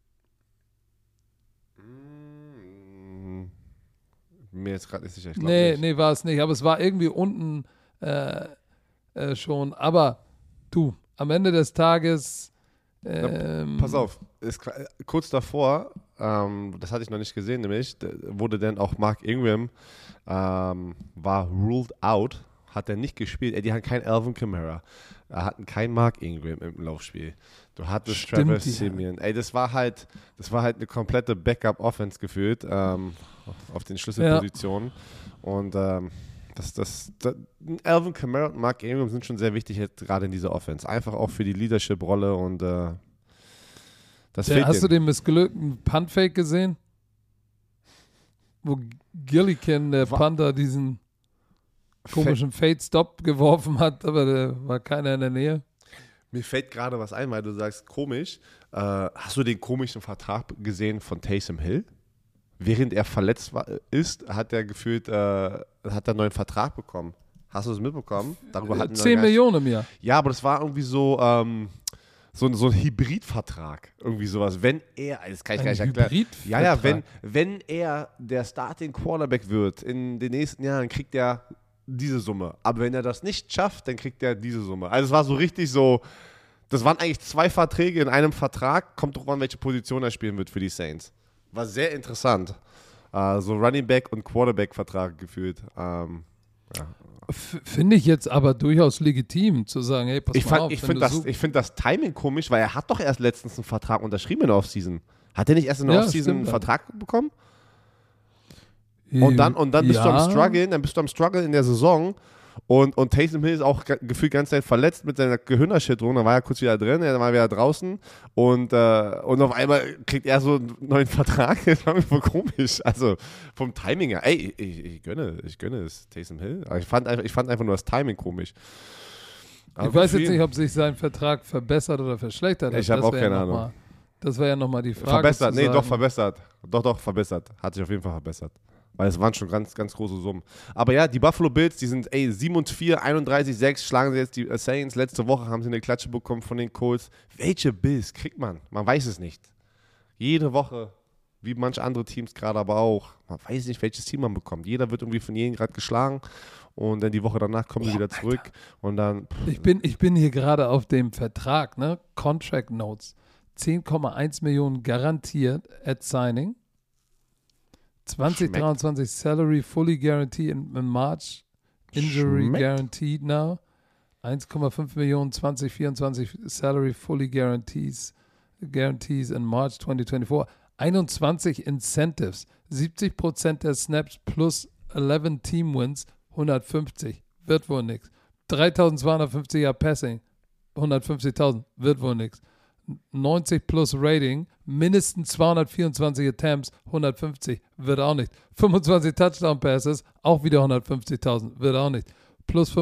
Mir jetzt gerade nicht sicher. Nee, war es nicht. Aber es war irgendwie unten schon. Aber du, am Ende des Tages. Pass auf, kurz davor, das hatte ich noch nicht gesehen, nämlich wurde dann auch Mark Ingram war ruled out, hat er nicht gespielt. Die hatten keinen Alvin Kamara, hatten keinen Mark Ingram im Laufspiel. Du hattest Trevor Siemian. Das war halt eine komplette Backup-Offense gefühlt auf den Schlüsselpositionen. Ja. Und Alvin Kamara und Mark Ingram sind schon sehr wichtig jetzt gerade in dieser Offense. Einfach auch für die Leadership-Rolle und das fehlt Hast du den missglückten Punt-Fake gesehen? Wo Gillikin, der Panther, diesen komischen Fade-Stop geworfen hat, aber da war keiner in der Nähe. Mir fällt gerade was ein, weil du sagst komisch. Hast du den komischen Vertrag gesehen von Taysom Hill? Während er verletzt ist, hat er gefühlt hat er einen neuen Vertrag bekommen. Hast du es mitbekommen? Darüber hatten 10 Millionen im Jahr. Ja, aber das war irgendwie so ein Hybridvertrag. Irgendwie sowas. Wenn er, das kann ich gar nicht erklären. Ja, wenn er der Starting Quarterback wird in den nächsten Jahren, kriegt er diese Summe. Aber wenn er das nicht schafft, dann kriegt er diese Summe. Also es war so richtig so, das waren eigentlich 2 Verträge in einem Vertrag. Kommt drauf an, welche Position er spielen wird für die Saints. War sehr interessant. So Running Back und Quarterback-Vertrag gefühlt. Ja. Finde ich jetzt aber durchaus legitim, zu sagen, hey, pass mal auf. Ich finde das Timing komisch, weil er hat doch erst letztens einen Vertrag unterschrieben in der Offseason. Hat er nicht erst in der Offseason einen Vertrag bekommen? Und dann bist du am Struggeln in der Saison. Und Taysom Hill ist auch gefühlt ganz Zeit verletzt mit seiner Gehirnerschütterung. Da war er kurz wieder drin, dann war er wieder draußen. Und auf einmal kriegt er so einen neuen Vertrag. Das war mir voll komisch. Also vom Timing her. Ey, ich gönne es Taysom Hill. Aber ich fand einfach nur das Timing komisch. Aber ich weiß jetzt nicht, ob sich sein Vertrag verbessert oder verschlechtert hat. Ich habe auch keine Ahnung. Das war ja nochmal die Frage. Verbessert, doch verbessert. Doch verbessert. Hat sich auf jeden Fall verbessert. Weil es waren schon ganz, ganz große Summen. Aber ja, die Buffalo Bills, die sind 7-4, 31-6, schlagen sie jetzt die Saints. Letzte Woche haben sie eine Klatsche bekommen von den Colts. Welche Bills kriegt man? Man weiß es nicht. Jede Woche, wie manche andere Teams gerade aber auch. Man weiß nicht, welches Team man bekommt. Jeder wird irgendwie von jedem gerade geschlagen. Und dann die Woche danach kommen sie wieder zurück. Alter. Und dann. Ich bin hier gerade auf dem Vertrag, ne? Contract Notes. 10,1 Millionen garantiert at signing. 2023 Salary fully guaranteed in March. Injury guaranteed now. 1,5 Millionen 2024 Salary fully guarantees guarantees in March 2024. 21 Incentives, 70% der Snaps plus 11 Team Wins, 150. Wird wohl nix. 3.250 Yard Passing, 150.000. Wird wohl nix. 90 plus Rating, mindestens 224 Attempts, 150. Wird auch nicht. 25 Touchdown Passes, auch wieder 150.000. Wird auch nicht. Plus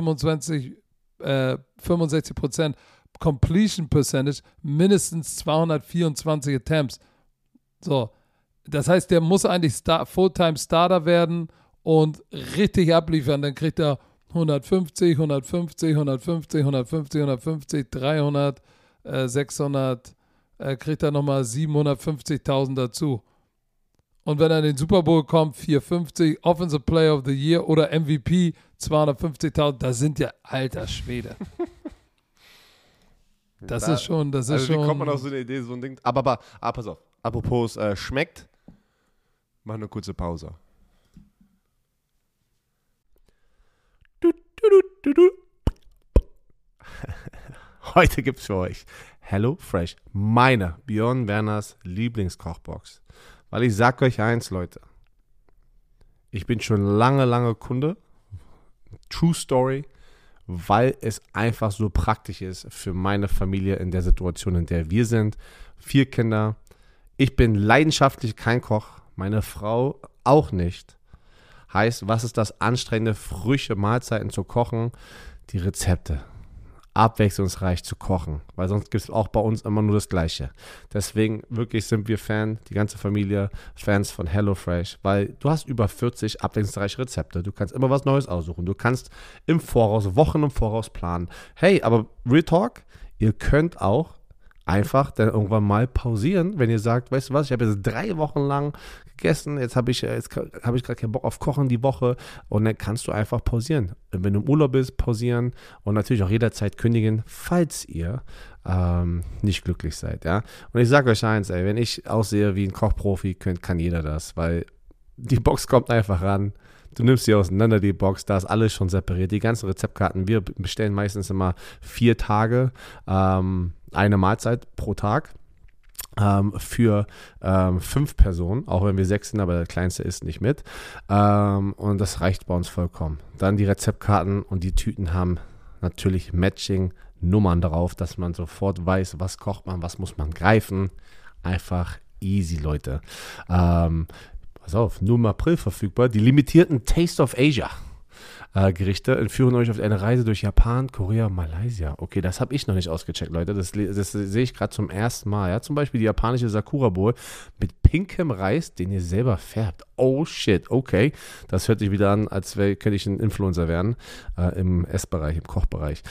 65% Completion Percentage, mindestens 224 Attempts. So, das heißt, der muss eigentlich Fulltime Starter werden und richtig abliefern. Dann kriegt er 150, 150, 150, 150, 150, 300, 600, kriegt er nochmal 750.000 dazu. Und wenn er in den Super Bowl kommt, 450, Offensive Player of the Year oder MVP, 250.000, das sind ja alter Schwede. Das ist schon. Wie kommt man auf so eine Idee, so ein Ding? Aber pass auf. Apropos schmeckt, mach eine kurze Pause. Heute gibt's für euch HelloFresh, meine Björn Werners Lieblingskochbox. Weil ich sag euch eins, Leute. Ich bin schon lange Kunde. True Story. Weil es einfach so praktisch ist für meine Familie in der Situation, in der wir sind. 4 Kinder. Ich bin leidenschaftlich kein Koch. Meine Frau auch nicht. Heißt, was ist das Anstrengende, frische Mahlzeiten zu kochen? Die Rezepte. Abwechslungsreich zu kochen, weil sonst gibt es auch bei uns immer nur das Gleiche. Deswegen wirklich sind wir die ganze Familie, Fans von HelloFresh, weil du hast über 40 abwechslungsreiche Rezepte. Du kannst immer was Neues aussuchen. Du kannst Wochen im Voraus planen. Hey, aber Real Talk, ihr könnt auch einfach dann irgendwann mal pausieren, wenn ihr sagt, weißt du was, ich habe jetzt 3 Wochen lang gegessen, jetzt habe ich gerade keinen Bock auf Kochen die Woche und dann kannst du einfach pausieren. Wenn du im Urlaub bist, pausieren und natürlich auch jederzeit kündigen, falls ihr nicht glücklich seid, ja. Und ich sage euch eins, wenn ich aussehe wie ein Kochprofi, kann jeder das, weil die Box kommt einfach ran. Du nimmst sie auseinander, die Box, da ist alles schon separiert. Die ganzen Rezeptkarten, wir bestellen meistens immer 4 Tage, eine Mahlzeit pro Tag für 5 Personen, auch wenn wir 6 sind, aber der Kleinste isst nicht mit. Und das reicht bei uns vollkommen. Dann die Rezeptkarten und die Tüten haben natürlich Matching-Nummern drauf, dass man sofort weiß, was kocht man, was muss man greifen. Einfach easy, Leute. Pass auf, nur im April verfügbar. Die limitierten Taste of Asia Gerichte entführen euch auf eine Reise durch Japan, Korea, Malaysia. Okay, das habe ich noch nicht ausgecheckt, Leute. Das sehe ich gerade zum ersten Mal. Ja, zum Beispiel die japanische Sakura Bowl mit pinkem Reis, den ihr selber färbt. Oh shit, okay. Das hört sich wieder an, als könnte ich ein Influencer werden im Essbereich, im Kochbereich.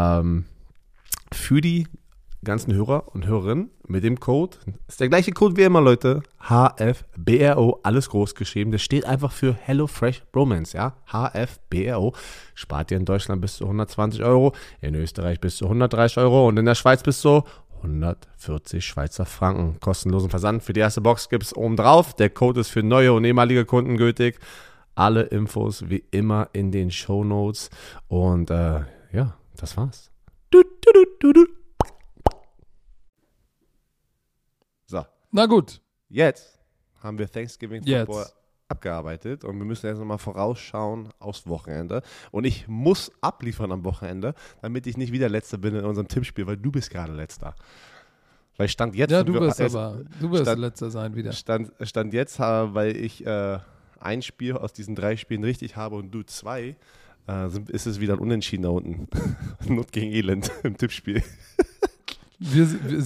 Für die ganzen Hörer und Hörerinnen mit dem Code, ist der gleiche Code wie immer, Leute, HFBRO, alles groß geschrieben, das steht einfach für HelloFresh Bromance, ja, HFBRO, spart ihr in Deutschland bis zu 120 Euro, in Österreich bis zu 130 Euro und in der Schweiz bis zu 140 Schweizer Franken, kostenlosen Versand. Für die erste Box gibt es oben drauf, der Code ist für neue und ehemalige Kunden gültig, alle Infos wie immer in den Shownotes und ja, das war's. So. Na gut. Jetzt haben wir Thanksgiving Football abgearbeitet und wir müssen jetzt nochmal vorausschauen aufs Wochenende. Und ich muss abliefern am Wochenende, damit ich nicht wieder Letzter bin in unserem Tippspiel, weil du bist gerade Letzter. Weil Stand jetzt... Ja, du wirst Letzter sein wieder. Stand jetzt, weil ich ein Spiel aus diesen 3 Spielen richtig habe und du 2, ist es wieder ein Unentschieden da unten. Not gegen Elend im Tippspiel. Wir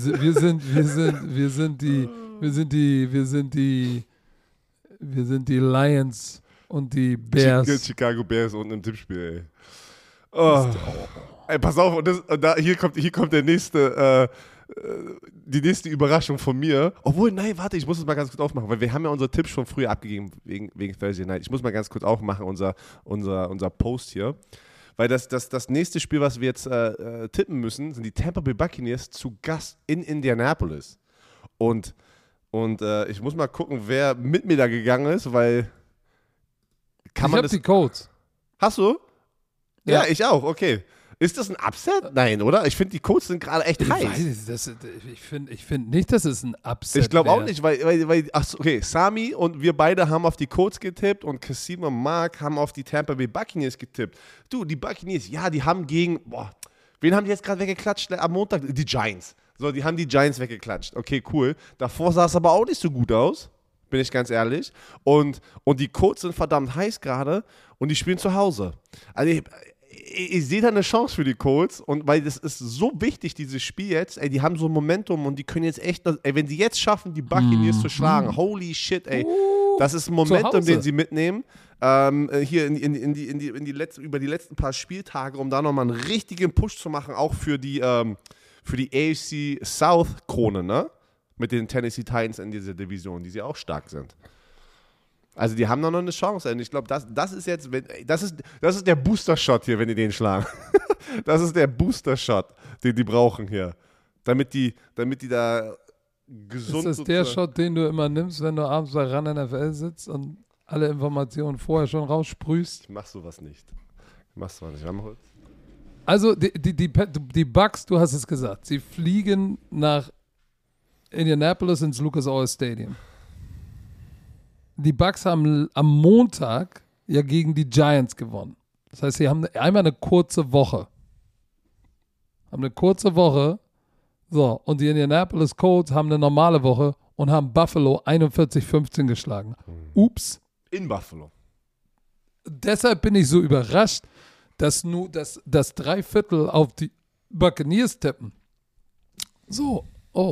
sind die Lions und die Bears. Chicago Bears unten im Tippspiel, ey. Oh. Ey, pass auf, hier kommt der nächste, die nächste Überraschung von mir. Obwohl, nein, warte, ich muss es mal ganz kurz aufmachen, weil wir haben ja unsere Tipps schon früher abgegeben wegen Thursday Night. Ich muss mal ganz kurz aufmachen, unser Post hier. Weil das nächste Spiel, was wir jetzt tippen müssen, sind die Tampa Bay Buccaneers zu Gast in Indianapolis. Und ich muss mal gucken, wer mit mir da gegangen ist, weil ich habe die Codes. Hast du? Ja, ich auch, okay. Ist das ein Upset? Nein, oder? Ich finde, die Colts sind gerade echt heiß. Ich finde nicht, dass es ein Upset Ich glaube auch wäre. nicht, weil okay, Sami und wir beide haben auf die Colts getippt und Kasim und Mark haben auf die Tampa Bay Buccaneers getippt. Du, die Buccaneers, ja, die haben wen haben die jetzt gerade weggeklatscht am Montag? Die Giants. So, die haben die Giants weggeklatscht. Okay, cool. Davor sah es aber auch nicht so gut aus, bin ich ganz ehrlich. Und die Colts sind verdammt heiß gerade und die spielen zu Hause. Also ich sehe da eine Chance für die Colts und weil das ist so wichtig, dieses Spiel jetzt, ey, die haben so ein Momentum und die können jetzt echt, ey, wenn sie jetzt schaffen, die Buccaneers zu schlagen, holy shit, ey, das ist ein Momentum, den sie mitnehmen, hier über die letzten paar Spieltage, um da nochmal einen richtigen Push zu machen, auch für die AFC South Krone, ne? Mit den Tennessee Titans in dieser Division, die sie auch stark sind. Also die haben noch eine Chance. Und ich glaube, das ist jetzt, das ist der Booster-Shot hier, wenn die den schlagen. Das ist der Booster-Shot, den die brauchen hier. Damit die da gesund sind. Ist das der Shot, den du immer nimmst, wenn du abends bei RAN NFL sitzt und alle Informationen vorher schon raussprühst? Ich mach sowas nicht. Warte mal kurz. Also die Bucks, du hast es gesagt, sie fliegen nach Indianapolis ins Lucas Oil Stadium. Die Bucks haben am Montag ja gegen die Giants gewonnen. Das heißt, sie haben einmal eine kurze Woche. So, und die Indianapolis Colts haben eine normale Woche und haben Buffalo 41-15 geschlagen. Ups. In Buffalo. Deshalb bin ich so überrascht, dass nur das 3/4 auf die Buccaneers tippen. So,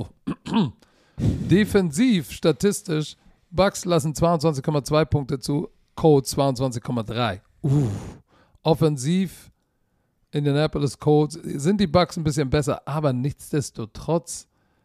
defensiv, statistisch, Bucks lassen 22,2 Punkte zu, Colts 22,3. Offensiv, Indianapolis Colts, sind die Bucks ein bisschen besser, aber nichtsdestotrotz,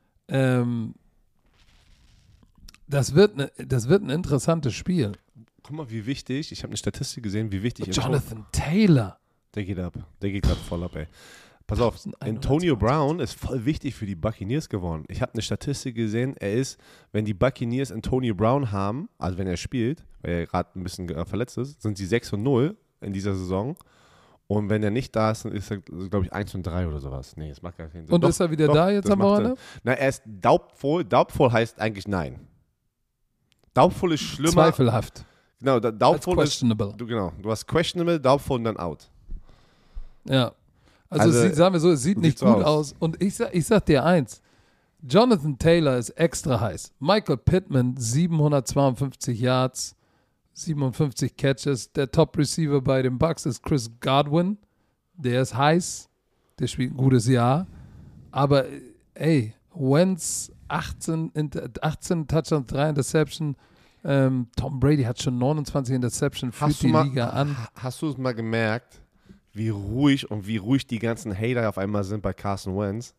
das wird ein interessantes Spiel. Guck mal, wie wichtig, ich habe eine Statistik gesehen, wie wichtig Jonathan Taylor. Der geht gerade voll ab, ey. Pass auf, Antonio Brown ist voll wichtig für die Buccaneers geworden. Ich habe eine Statistik gesehen, wenn die Buccaneers Antonio Brown haben, also wenn er spielt, weil er gerade ein bisschen verletzt ist, sind sie 6-0 in dieser Saison. Und wenn er nicht da ist, dann ist er, glaube ich, 1-3 oder sowas. Nee, das macht gar keinen Sinn. Und ist er wieder da jetzt am Wochenende? Na, er ist doubtful. Doubtful heißt eigentlich nein. Doubtful ist schlimmer. Zweifelhaft. Genau, doubtful ist questionable. Du hast questionable, doubtful und dann out. Ja. Also es sieht nicht gut aus. Und ich sag dir eins, Jonathan Taylor ist extra heiß. Michael Pittman, 752 Yards, 57 Catches. Der Top-Receiver bei den Bucks ist Chris Godwin. Der ist heiß. Der spielt ein gutes Jahr. Aber, ey, Wentz, 18 Touchdowns, 3 Interception. Tom Brady hat schon 29 Interception, führt die Liga an. Hast du es mal gemerkt, wie ruhig die ganzen Hater auf einmal sind bei Carson Wentz?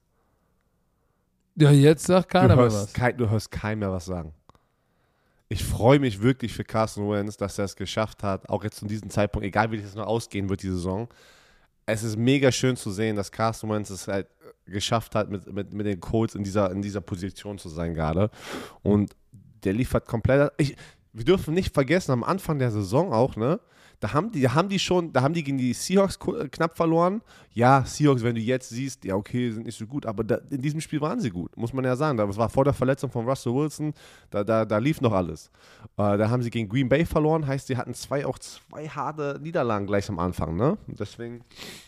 Ja, jetzt sagt keiner mehr was. Du hörst keinen mehr was sagen. Ich freue mich wirklich für Carson Wentz, dass er es geschafft hat, auch jetzt zu diesem Zeitpunkt, egal wie das noch ausgehen wird, die Saison. Es ist mega schön zu sehen, dass Carson Wentz es halt geschafft hat, mit den Colts in dieser Position zu sein gerade. Und der liefert komplett. Wir dürfen nicht vergessen, am Anfang der Saison auch, ne? Da haben die gegen die Seahawks knapp verloren. Ja, Seahawks, wenn du jetzt siehst, ja okay, sind nicht so gut, aber in diesem Spiel waren sie gut, muss man ja sagen. Das war vor der Verletzung von Russell Wilson, da lief noch alles. Da haben sie gegen Green Bay verloren, heißt, sie hatten zwei harte Niederlagen gleich am Anfang, ne? Und deswegen,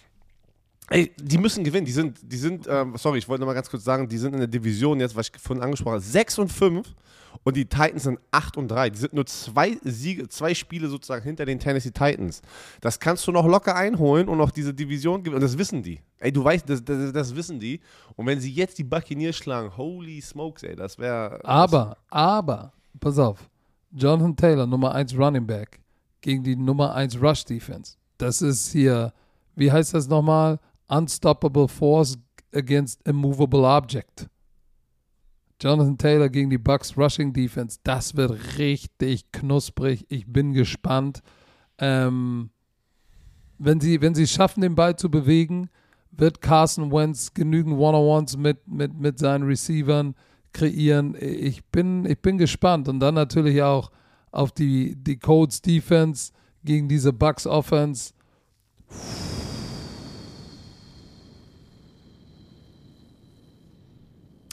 ey, die müssen gewinnen. Die sind, sorry, ich wollte noch mal ganz kurz sagen, die sind in der Division jetzt, was ich vorhin angesprochen habe, 6-5 und die Titans sind 8-3. Die sind nur 2 Spiele sozusagen hinter den Tennessee Titans. Das kannst du noch locker einholen und noch diese Division gewinnen. Und das wissen die. Ey, du weißt, das wissen die. Und wenn sie jetzt die Buccaneers schlagen, holy smokes, ey, das wäre... Aber, pass auf, Jonathan Taylor, Nummer 1 Running Back, gegen die Nummer 1 Rush Defense. Das ist hier, wie heißt das nochmal? Unstoppable Force against Immovable Object. Jonathan Taylor gegen die Bucks Rushing Defense. Das wird richtig knusprig. Ich bin gespannt. Wenn sie schaffen, den Ball zu bewegen, wird Carson Wentz genügend One-on-Ones mit seinen Receivern kreieren. Ich bin gespannt. Und dann natürlich auch auf die Colts Defense gegen diese Bucks Offense.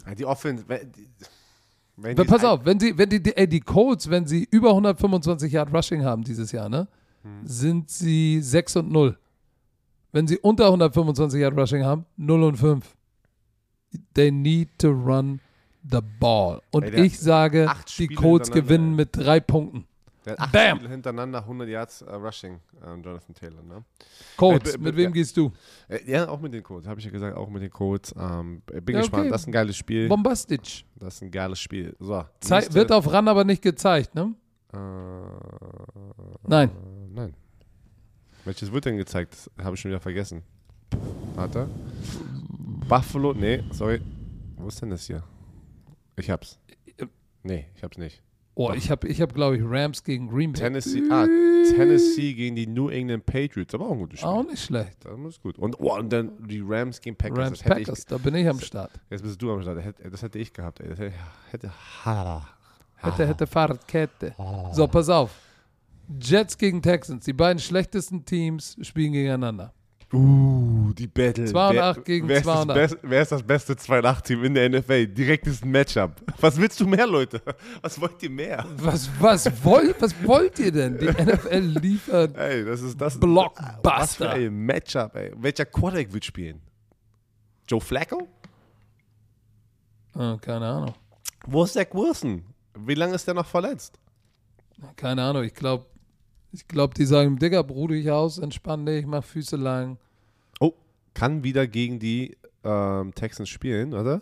Die Offense, Pass auf, wenn die Colts, wenn sie über 125 Yard Rushing haben dieses Jahr, ne, sind sie 6-0. Wenn sie unter 125 Yard Rushing haben, 0-5. They need to run the ball. Und ich sage, die Colts gewinnen mit 3 Punkten. Der hat 8 Spiele hintereinander 100 Yards Rushing, Jonathan Taylor. Ne? Colts, mit wem gehst du? Ja, auch mit den Colts, habe ich ja gesagt, auch mit den Colts. Bin gespannt, das ist ein geiles Spiel. Bombastisch. Das ist ein geiles Spiel. So, wird auf Run aber nicht gezeigt, ne? Nein. Nein. Welches wird denn gezeigt? Das habe ich schon wieder vergessen. Warte. Buffalo, nee, sorry. Wo ist denn das hier? Ich hab's. Nee, ich hab's nicht. Oh, ich hab glaube ich, Rams gegen Green Bay. Tennessee gegen die New England Patriots. Aber auch ein gutes Spiel. Auch nicht schlecht. Das ist gut. Und dann die Rams gegen Packers. Rams Packers, da bin ich am Start. Jetzt bist du am Start. Das hätte ich gehabt, ey. Das hätte Fahrradkette. So, pass auf. Jets gegen Texans. Die beiden schlechtesten Teams spielen gegeneinander. Die Battle. 2-8 gegen 2-8. Wer ist das beste 2-8-Team in der NFL? Direktes Matchup. Was willst du mehr, Leute? Was wollt ihr mehr? Was wollt ihr denn? Die NFL liefert das ist Blockbuster. Was für ein Matchup, ey. Welcher Quarterback wird spielen? Joe Flacco? Keine Ahnung. Wo ist Zach Wilson? Wie lange ist der noch verletzt? Keine Ahnung. Ich glaube, die sagen, Digga, ruh dich aus, entspann dich, mach Füße lang. Oh, kann wieder gegen die Texans spielen, oder?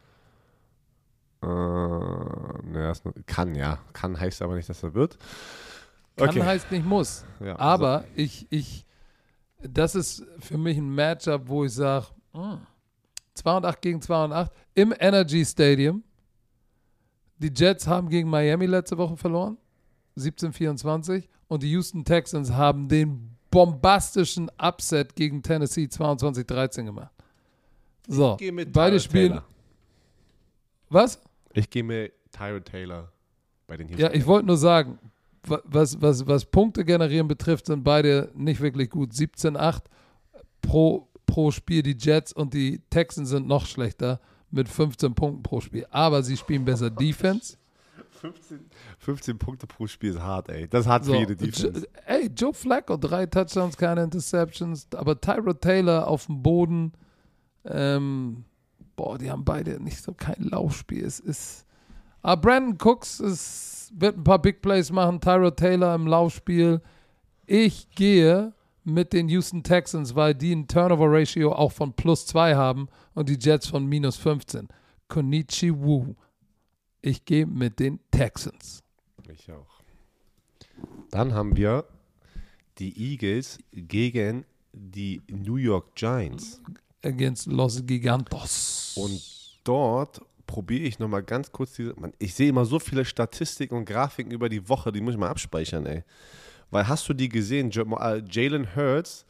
Kann, ja. Kann heißt aber nicht, dass er wird. Kann heißt nicht muss. Ja, aber das ist für mich ein Matchup, wo ich sage, 2-8 gegen 2-8 im Energy Stadium. Die Jets haben gegen Miami letzte Woche verloren, 17-24. Und die Houston Texans haben den bombastischen Upset gegen Tennessee 22-13 gemacht. So, beide spielen. Taylor. Was? Ich gehe mit Tyrod Taylor bei den Houston. Ja, ich wollte nur sagen, was Punkte generieren betrifft, sind beide nicht wirklich gut. 17-8 pro Spiel die Jets und die Texans sind noch schlechter mit 15 Punkten pro Spiel. Aber sie spielen besser Defense. 15 Punkte pro Spiel ist hart, ey. Das ist hart für jede Defense. Joe Flacco, 3 Touchdowns, keine Interceptions. Aber Tyrod Taylor auf dem Boden, die haben beide nicht so kein Laufspiel. Aber Brandon Cooks wird ein paar Big Plays machen. Tyrod Taylor im Laufspiel. Ich gehe mit den Houston Texans, weil die ein Turnover-Ratio auch von +2 haben und die Jets von -15. Konnichiwa. Ich gehe mit den Texans. Ich auch. Dann haben wir die Eagles gegen die New York Giants. Against Los Gigantos. Und dort probiere ich nochmal ganz kurz ich sehe immer so viele Statistiken und Grafiken über die Woche, die muss ich mal abspeichern, ey. Weil hast du die gesehen? Jalen Hurts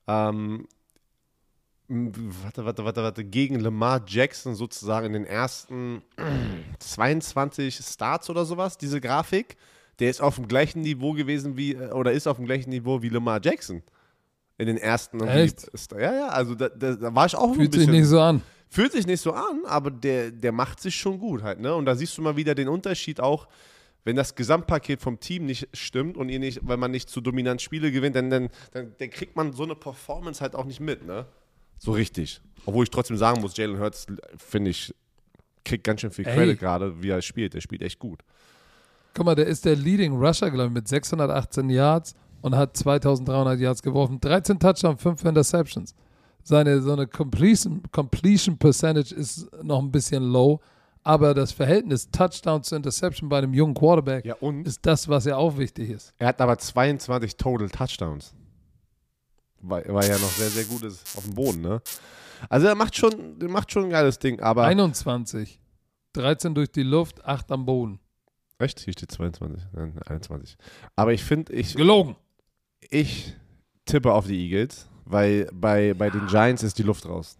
gegen Lamar Jackson sozusagen in den ersten 22 Starts oder sowas, diese Grafik, der ist auf dem gleichen Niveau gewesen ist auf dem gleichen Niveau wie Lamar Jackson in den ersten. Echt? Ja, also da war ich auch Fühlt ein bisschen. sich nicht so an. Fühlt sich nicht so an, aber der macht sich schon gut halt, ne? Und da siehst du mal wieder den Unterschied auch, wenn das Gesamtpaket vom Team nicht stimmt und weil man nicht zu dominant Spiele gewinnt, dann kriegt man so eine Performance halt auch nicht mit, ne? So richtig. Obwohl ich trotzdem sagen muss, Jalen Hurts, finde ich, kriegt ganz schön viel Credit gerade, wie er spielt. Der spielt echt gut. Guck mal, der ist der Leading Rusher, glaube ich, mit 618 Yards und hat 2300 Yards geworfen. 13 Touchdowns, 5 Interceptions. So eine Completion Percentage ist noch ein bisschen low, aber das Verhältnis Touchdown zu Interception bei einem jungen Quarterback ist das, was ja auch wichtig ist. Er hat aber 22 Total Touchdowns. Weil ja noch sehr, sehr gut ist auf dem Boden, ne? Also er macht schon ein geiles Ding, aber 21. 13 durch die Luft, 8 am Boden. Echt? Hier steht 22. Nein, 21. Aber ich finde, gelogen. Ich tippe auf die Eagles, weil bei den Giants ist die Luft raus.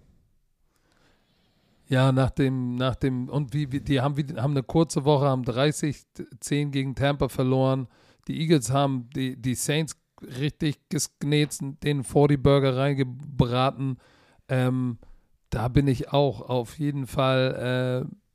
Ja, nach dem und die haben eine kurze Woche, haben 30-10 gegen Tampa verloren. Die Eagles haben die Saints richtig gesgnetzt, den 40-Burger reingebraten. Da bin ich auch auf jeden Fall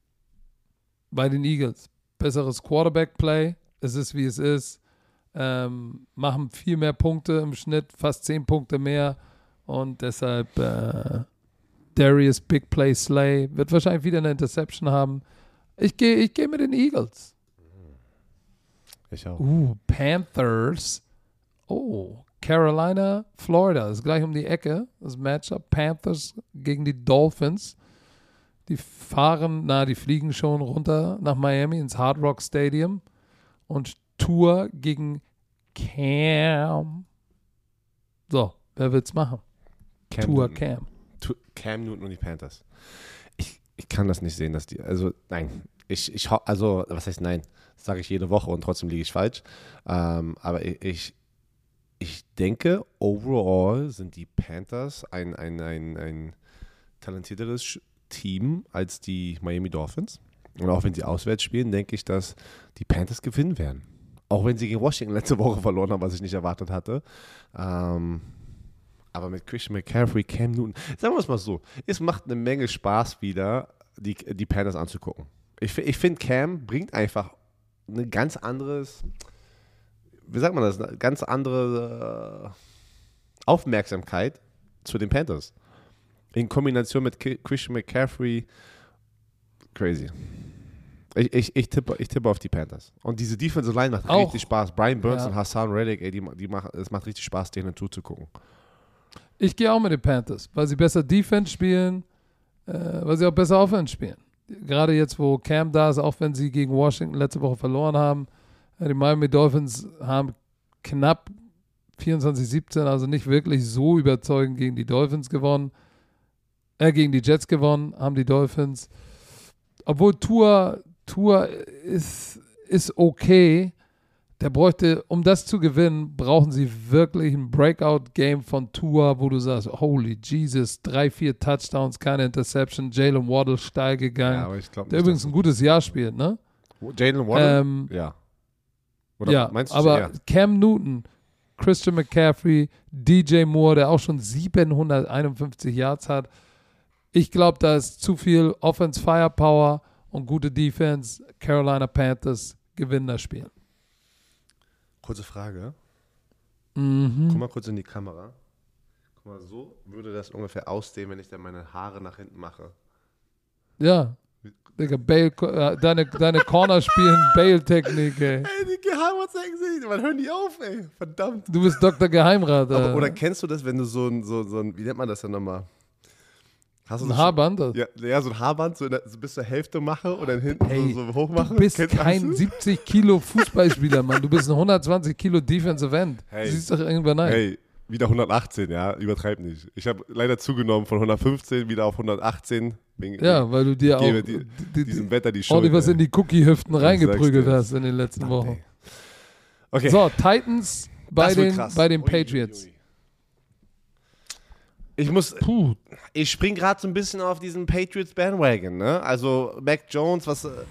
bei den Eagles. Besseres Quarterback-Play, es ist wie es ist. Machen viel mehr Punkte im Schnitt, fast 10 Punkte mehr. Und deshalb Darius Big Play Slay wird wahrscheinlich wieder eine Interception haben. Ich geh mit den Eagles. Ich auch. Panthers. Carolina, Florida. Das ist gleich um die Ecke. Das Matchup Panthers gegen die Dolphins. Die fliegen schon runter nach Miami ins Hard Rock Stadium. Und Tour gegen Cam. So, wer will's machen? Tour Cam. Cam Newton und die Panthers. Ich kann das nicht sehen, dass die, also nein. Also, was heißt nein? Das sage ich jede Woche und trotzdem liege ich falsch. Aber ich denke, overall sind die Panthers ein talentierteres Team als die Miami Dolphins. Und auch wenn sie auswärts spielen, denke ich, dass die Panthers gewinnen werden. Auch wenn sie gegen Washington letzte Woche verloren haben, was ich nicht erwartet hatte. Aber mit Christian McCaffrey, Cam Newton, sagen wir es mal so, es macht eine Menge Spaß wieder, die Panthers anzugucken. Ich finde, Cam bringt einfach ein ganz anderes, wie sagt man das, eine ganz andere Aufmerksamkeit zu den Panthers. In Kombination mit Christian McCaffrey, crazy. Ich tippe auf die Panthers. Und diese Defensive Line macht richtig Spaß. Brian Burns und Hassan Reddick, es macht richtig Spaß, denen zuzugucken. Ich gehe auch mit den Panthers, weil sie besser Defense spielen, weil sie auch besser Offense spielen. Gerade jetzt, wo Cam da ist, auch wenn sie gegen Washington letzte Woche verloren haben. Die Miami Dolphins haben knapp 24-17, also nicht wirklich so überzeugend gegen die Dolphins gewonnen. Gegen die Jets gewonnen, haben die Dolphins. Obwohl Tua ist okay. Der bräuchte, um das zu gewinnen, brauchen sie wirklich ein Breakout-Game von Tua, wo du sagst, holy Jesus, 3-4 Touchdowns, keine Interception, Jalen Waddle steil gegangen. Ja, aber ich glaube der übrigens ein gutes Jahr spielt, ne? Jalen Waddle? Ja. Oder ja, meinst du aber eher? Cam Newton, Christian McCaffrey, DJ Moore, der auch schon 751 Yards hat. Ich glaube, da ist zu viel Offense Firepower und gute Defense. Carolina Panthers gewinnen das Spiel. Kurze Frage. Mhm. Guck mal kurz in die Kamera. Guck mal, so würde das ungefähr aussehen, wenn ich dann meine Haare nach hinten mache. Ja. Digga, Bale, deine Corner spielen Bale-Technik, ey. Ey, die Geheimratsecken, man hört nicht auf, ey. Verdammt. Du bist Dr. Geheimrat. Oder kennst du das, wenn du so ein, wie nennt man das denn nochmal? Hast du ein Haarband? Ja, so ein Haarband, so bis zur Hälfte mache und dann hinten so hoch mache. Du bist kein 70 Kilo Fußballspieler, Mann. Du bist ein 120 Kilo Defensive End. Hey. Du siehst doch irgendwann ein. Hey, wieder 118, ja, übertreib nicht. Ich habe leider zugenommen von 115 wieder auf 118. Weil du dir auch diesem Wetter die Schuld. ordentlich was in die Cookie-Hüften reingeprügelt hast in den letzten Wochen. Okay. So, Titans bei den Patriots. Ich spring gerade so ein bisschen auf diesen Patriots Bandwagon, ne? Also Mac Jones,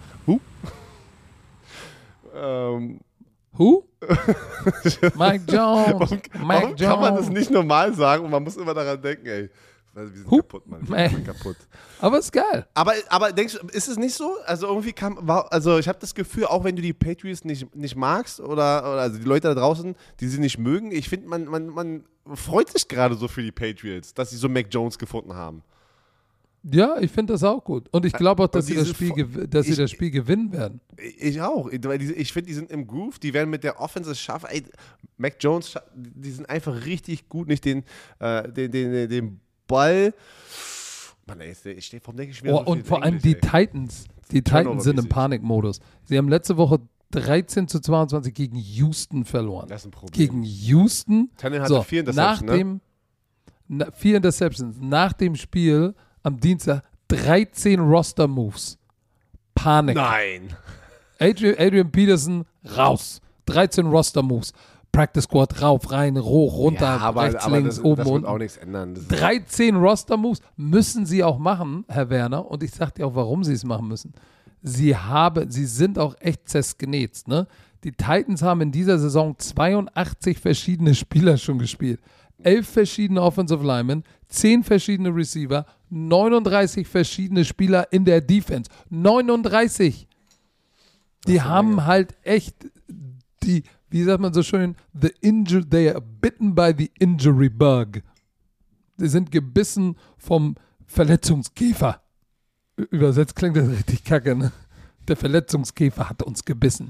Mike Jones. Warum kann man das nicht normal sagen und man muss immer daran denken, ey, wir sind kaputt, Mann. Wir sind kaputt. Aber ist geil. Aber denkst du, ist es nicht so? Also irgendwie ich habe das Gefühl, auch wenn du die Patriots nicht magst oder also die Leute da draußen, die sie nicht mögen, ich finde, man freut sich gerade so für die Patriots, dass sie so Mac Jones gefunden haben. Ja, ich finde das auch gut. Und ich glaube auch, dass sie das Spiel gewinnen werden. Ich auch. Ich finde, die sind im Groove. Die werden mit der Offense es schaffen. Ey, Mac Jones, die sind einfach richtig gut. Nicht den Ball. Mann, ey, warum denke ich mir und vor allem die Titans. Die Titans sind im Panikmodus. Sie haben letzte Woche 13-22 gegen Houston verloren. Das ist ein Problem. Gegen Houston. Tannehill hatte 4 Interceptions, 4 Interceptions. Nach dem Spiel am Dienstag 13 Roster-Moves. Panik. Nein. Adrian Peterson raus. 13 Roster-Moves. Practice Squad rauf, rein, hoch, runter, rechts, links, oben, das unten. wird auch nichts ändern. 13 Roster-Moves müssen sie auch machen, Herr Werner. Und ich sag dir auch, warum sie es machen müssen. Sie sind auch echt zersknetzt, ne? Die Titans haben in dieser Saison 82 verschiedene Spieler schon gespielt. 11 verschiedene Offensive Linemen, 10 verschiedene Receiver, 39 verschiedene Spieler in der Defense. 39! Die haben halt echt wie sagt man so schön, they are bitten by the injury bug. Die sind gebissen vom Verletzungskäfer. Übersetzt klingt das richtig kacke, ne? Der Verletzungskäfer hat uns gebissen.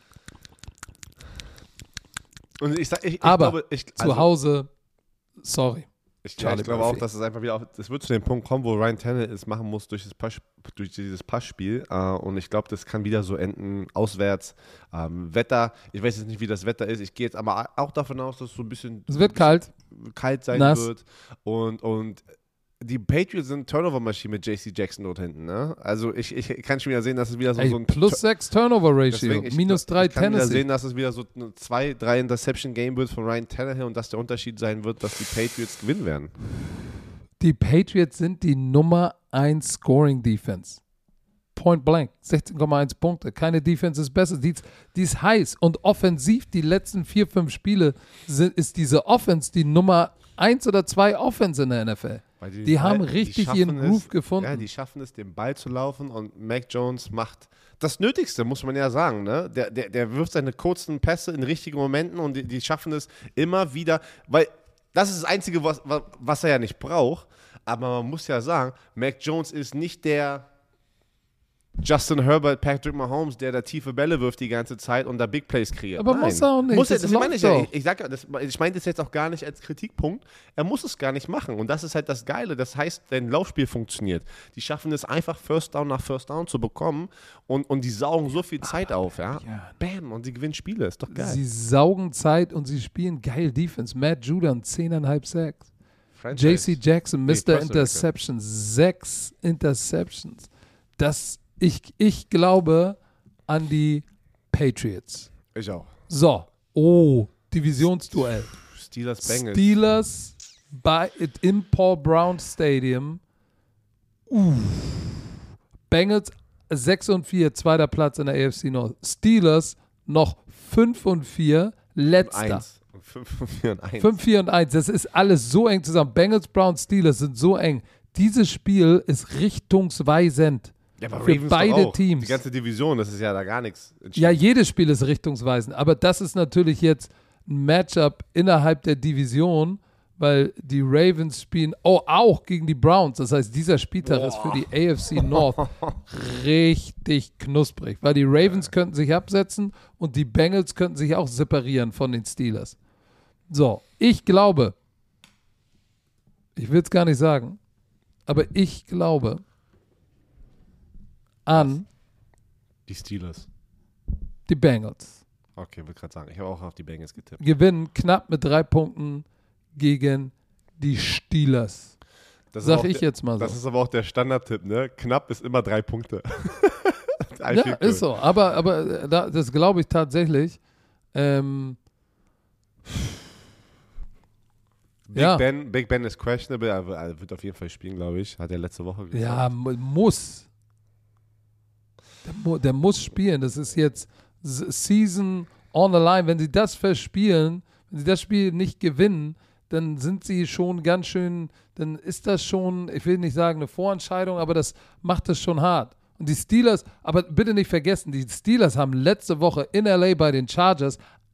Und ich aber glaube, zu Hause, sorry. Ich glaube auch, dass es einfach wieder es wird zu dem Punkt kommen, wo Ryan Tannehill es machen muss durch dieses Passspiel. Und ich glaube, das kann wieder so enden, auswärts. Wetter, ich weiß jetzt nicht, wie das Wetter ist. Ich gehe jetzt aber auch davon aus, dass es so ein bisschen... Es wird kalt sein nass. Wird. Und die Patriots sind Turnover-Maschine mit JC Jackson dort hinten. Ne? Also ich kann schon wieder sehen, dass es wieder so ein... Plus 6 Turnover-Ratio, minus 3 Ich kann wieder Tennessee. sehen, dass es wieder so ein 2-3 Interception-Game wird von Ryan Tannehill und dass der Unterschied sein wird, dass die Patriots gewinnen werden. Die Patriots sind die Nummer 1 Scoring-Defense. Point blank, 16,1 Punkte. Keine Defense ist besser. Die ist heiß. Und offensiv, die letzten 4-5 Spiele, ist diese Offense die Nummer 1 oder 2 Offense in der NFL. Die haben richtig ihren Groove gefunden. Ja, die schaffen es, den Ball zu laufen und Mac Jones macht das Nötigste, muss man ja sagen. Ne? Der wirft seine kurzen Pässe in richtigen Momenten und die schaffen es immer wieder, weil das ist das Einzige, was er ja nicht braucht. Aber man muss ja sagen, Mac Jones ist nicht der Justin Herbert, Patrick Mahomes, der da tiefe Bälle wirft die ganze Zeit und da Big Plays kreiert. Aber muss er auch nicht. Das meine ich ja. Ich meine das jetzt auch gar nicht als Kritikpunkt. Er muss es gar nicht machen. Und das ist halt das Geile. Das heißt, dein Laufspiel funktioniert. Die schaffen es einfach, First Down nach First Down zu bekommen und die saugen so viel Zeit auf. Ja? Bam, und sie gewinnen Spiele. Ist doch geil. Sie saugen Zeit und sie spielen geil Defense. Matt Judon, 10,5 Sacks. JC Jackson, Mr. Interceptions, 6 Interceptions. Ich glaube an die Patriots. Ich auch. So. Divisionsduell. Steelers-Bengals. Steelers im Paul Brown Stadium. Bengals 6-4, zweiter Platz in der AFC North. Steelers noch 5-4, letzter. 5-4-1. Das ist alles so eng zusammen. Bengals, Browns, Steelers sind so eng. Dieses Spiel ist richtungsweisend. Ja, aber für Ravens beide auch. Teams. Die ganze Division, das ist ja da gar nichts. Ja, jedes Spiel ist richtungsweisend. Aber das ist natürlich jetzt ein Matchup innerhalb der Division, weil die Ravens spielen auch gegen die Browns. Das heißt, dieser Spieltag ist für die AFC North richtig knusprig, weil die Ravens könnten sich absetzen und die Bengals könnten sich auch separieren von den Steelers. So, ich glaube, ich will es gar nicht sagen, aber ich glaube an die Steelers. Die Bengals. Okay, wollte gerade sagen, ich habe auch auf die Bengals getippt. Gewinnen knapp mit 3 Punkten gegen die Steelers. Sag ich jetzt mal so. Das ist aber auch der Standardtipp, ne? Knapp ist immer 3 Punkte. Ja, ist so. Aber das glaube ich tatsächlich. Big Ben ist questionable, er wird auf jeden Fall spielen, glaube ich. Hat er letzte Woche gesagt. Ja, muss. Der muss spielen. Das ist jetzt Season on the line. Wenn sie das verspielen, wenn sie das Spiel nicht gewinnen, dann sind sie schon ganz schön, dann ist das schon, ich will nicht sagen eine Vorentscheidung, aber das macht es schon hart. Und die Steelers, aber bitte nicht vergessen, die Steelers haben letzte Woche in LA bei den Chargers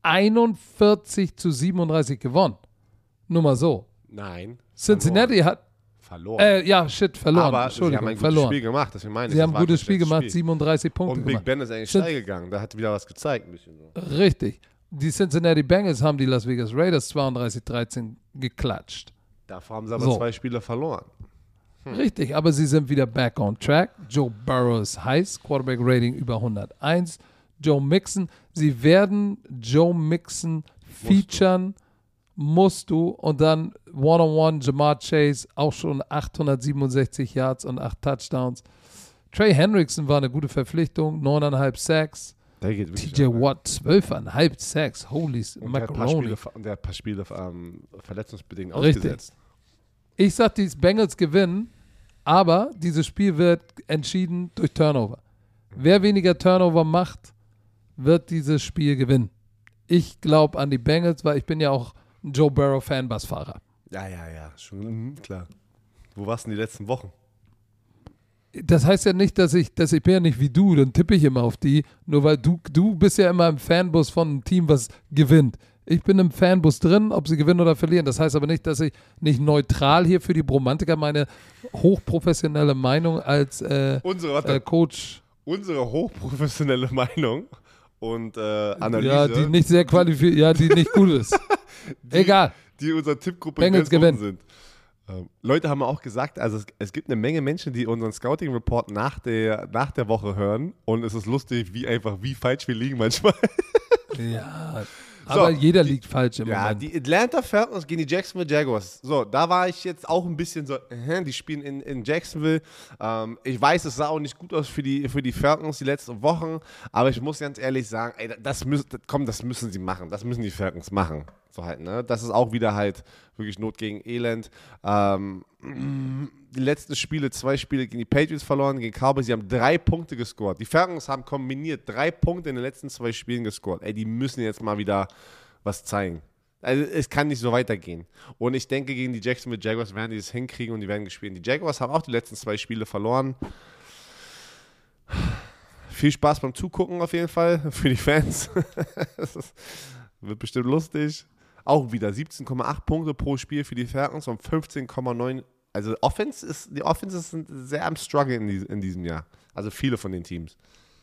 41-37 gewonnen. Nur mal so. Nein. Cincinnati hat verloren. Verloren. Aber sie haben ein gutes Spiel gemacht. Deswegen meine ich, sie haben ein gutes Spiel gemacht, 37 Punkte gemacht. Und Big Ben ist eigentlich steil gegangen. Da hat wieder was gezeigt. Ein bisschen so. Richtig. Die Cincinnati Bengals haben die Las Vegas Raiders 32-13 geklatscht. Davor haben sie aber 2 Spiele verloren. Richtig, aber sie sind wieder back on track. Joe Burrow ist heiß, Quarterback-Rating über 101. Joe Mixon, sie werden Joe Mixon featuren, musst du. Und dann One-on-One, Jamar Chase, auch schon 867 Yards und 8 Touchdowns. Trey Hendrickson war eine gute Verpflichtung, 9,5 Sacks. TJ Watt, 12,5 Sacks. Holy Macaroni. Und der hat ein paar Spiele verletzungsbedingt ausgesetzt. Ich sag, die Bengals gewinnen, aber dieses Spiel wird entschieden durch Turnover. Wer weniger Turnover macht, wird dieses Spiel gewinnen. Ich glaube an die Bengals, weil ich bin ja auch ein Joe Burrow Fanbus-Fahrer. Ja, schon klar. Wo warst du denn die letzten Wochen? das heißt ja nicht, dass ich bin ja nicht wie du, dann tippe ich immer auf die, nur weil du bist ja immer im Fanbus von einem Team, was gewinnt. Ich bin im Fanbus drin, ob sie gewinnen oder verlieren. Das heißt aber nicht, dass ich nicht neutral hier für die Bromantiker meine hochprofessionelle Meinung als Coach. Unsere hochprofessionelle Meinung und Analyse. Ja, die nicht sehr qualifiziert, ja, die nicht gut ist. Egal. Die unserer Tippgruppe Bengals ganz unten sind. Leute haben auch gesagt, also es gibt eine Menge Menschen, die unseren Scouting-Report nach der Woche hören und es ist lustig, wie falsch wir liegen manchmal. Ja, aber jeder liegt falsch im Moment. Die Atlanta Falcons gegen die Jacksonville Jaguars. So, da war ich jetzt auch ein bisschen so, die spielen in Jacksonville. Ich weiß, es sah auch nicht gut aus für die Falcons die letzten Wochen, aber ich muss ganz ehrlich sagen, ey, das müssen sie machen. Das müssen die Falcons machen. So halt, ne? Das ist auch wieder halt wirklich Not gegen Elend. Die letzten Spiele, 2 Spiele gegen die Patriots verloren, gegen Cowboys, sie haben 3 Punkte gescored. Die Falcons haben kombiniert 3 Punkte in den letzten 2 Spielen gescored. Ey, die müssen jetzt mal wieder was zeigen. Also es kann nicht so weitergehen. Und ich denke, gegen die Jacksonville Jaguars werden die es hinkriegen und die werden gespielt. Die Jaguars haben auch die letzten 2 Spiele verloren. Viel Spaß beim Zugucken auf jeden Fall für die Fans. Das wird bestimmt lustig. Auch wieder 17,8 Punkte pro Spiel für die Falcons und 15,9. Also die Offense ist sehr am Struggle in diesem Jahr. Also viele von den Teams.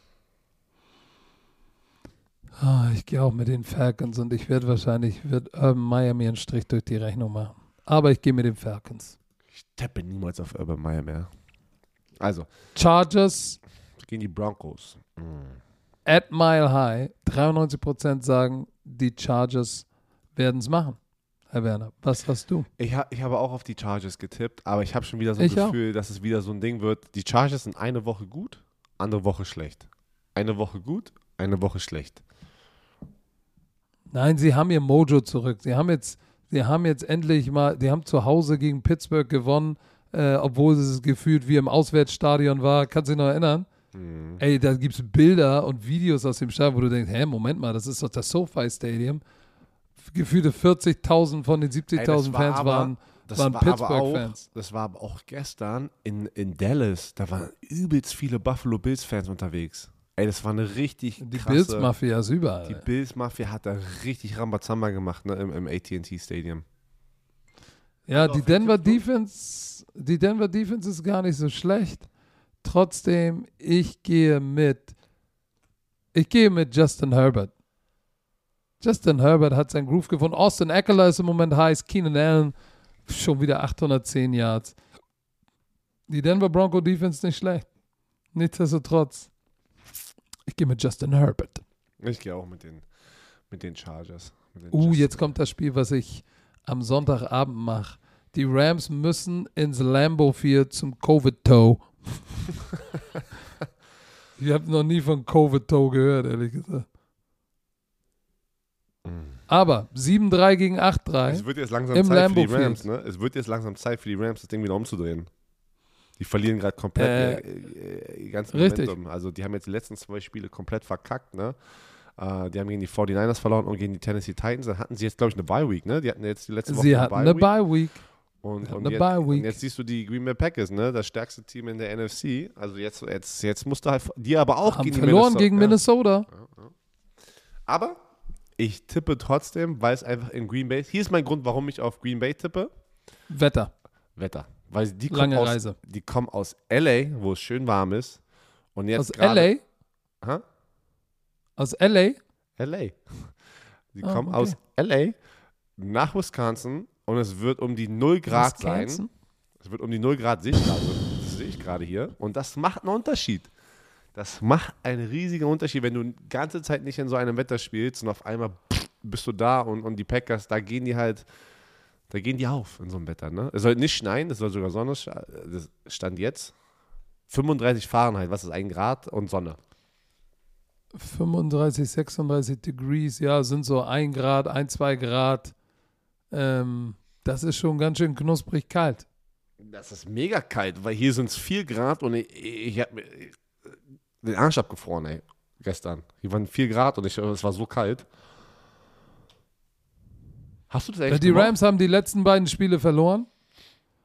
Ich gehe auch mit den Falcons und ich werde Urban Meyer mir einen Strich durch die Rechnung machen. Aber ich gehe mit den Falcons. Ich tippe niemals auf Urban Meyer mehr. Also. Chargers. Gegen die Broncos. At Mile High. 93% sagen, die Chargers werden es machen. Herr Werner, was hast du? Ich habe auch auf die Chargers getippt, aber ich habe schon wieder so ein Gefühl, dass es wieder so ein Ding wird. Die Chargers sind eine Woche gut, andere Woche schlecht. Eine Woche gut, eine Woche schlecht. Nein, sie haben ihr Mojo zurück. Sie haben jetzt endlich mal, die haben zu Hause gegen Pittsburgh gewonnen, obwohl es gefühlt wie im Auswärtsstadion war. Kannst du dich noch erinnern? Ey, da gibt es Bilder und Videos aus dem Stadion, wo du denkst, Moment mal, das ist doch das SoFi Stadium. Gefühlte 40.000 von den 70.000 Fans waren Pittsburgh-Fans. Das war aber auch gestern in Dallas. Da waren übelst viele Buffalo Bills-Fans unterwegs. Ey, das war eine richtig krasse... Die Bills-Mafia ist überall. Die Bills-Mafia hat da richtig Rambazamba gemacht, ne, im AT&T Stadium. Ja, die Denver Defense ist gar nicht so schlecht. Trotzdem, ich gehe mit Justin Herbert. Justin Herbert hat seinen Groove gefunden. Austin Eckler ist im Moment heiß. Keenan Allen schon wieder 810 Yards. Die Denver Bronco Defense nicht schlecht. Nichtsdestotrotz. Ich gehe mit Justin Herbert. Ich gehe auch mit den Chargers. Jetzt kommt das Spiel, was ich am Sonntagabend mache. Die Rams müssen ins Lambeau Field zum Covid-Toe. Ich habe noch nie von Covid-Toe gehört, ehrlich gesagt. Aber 7-3 gegen 8-3. Es wird jetzt langsam Zeit für die Rams, ne? Es wird jetzt langsam Zeit für die Rams, das Ding wieder umzudrehen. Die verlieren gerade komplett ihr ganzes Momentum. Also die haben jetzt die letzten 2 Spiele komplett verkackt, ne? Die haben gegen die 49ers verloren und gegen die Tennessee Titans. Dann hatten sie jetzt, glaube ich, eine Bye-Week, ne? Die hatten jetzt die letzte Woche eine Bye-Week. Und jetzt siehst du die Green Bay Packers, ne? Das stärkste Team in der NFC. Also jetzt musst du halt, die aber auch haben verloren gegen Minnesota. Ja. Aber ich tippe trotzdem, weil es einfach in Green Bay, hier ist mein Grund, warum ich auf Green Bay tippe. Wetter. Weil die kommen aus LA, wo es schön warm ist. Und jetzt aus LA? Ha? Aus LA? LA. Die kommen aus LA nach Wisconsin und es wird um die 0 Grad sein. Es wird um die 0 Grad sichtbar. Das sehe ich gerade hier. Und das macht einen Unterschied. Das macht einen riesigen Unterschied, wenn du die ganze Zeit nicht in so einem Wetter spielst und auf einmal bist du da und die Packers, da gehen die auf in so einem Wetter. Ne? Es soll nicht schneien, es soll sogar Sonne, das stand jetzt 35 Fahrenheit, was ist 1 Grad und Sonne. 35, 36 Degrees, ja, sind so 1 Grad, 1, 2 Grad. Das ist schon ganz schön knusprig kalt. Das ist mega kalt, weil hier sind es 4 Grad und ich habe mir den Arsch abgefroren, ey, gestern. Hier waren 4 Grad und es war so kalt. Hast du das eigentlich Die Rams haben die letzten beiden Spiele verloren.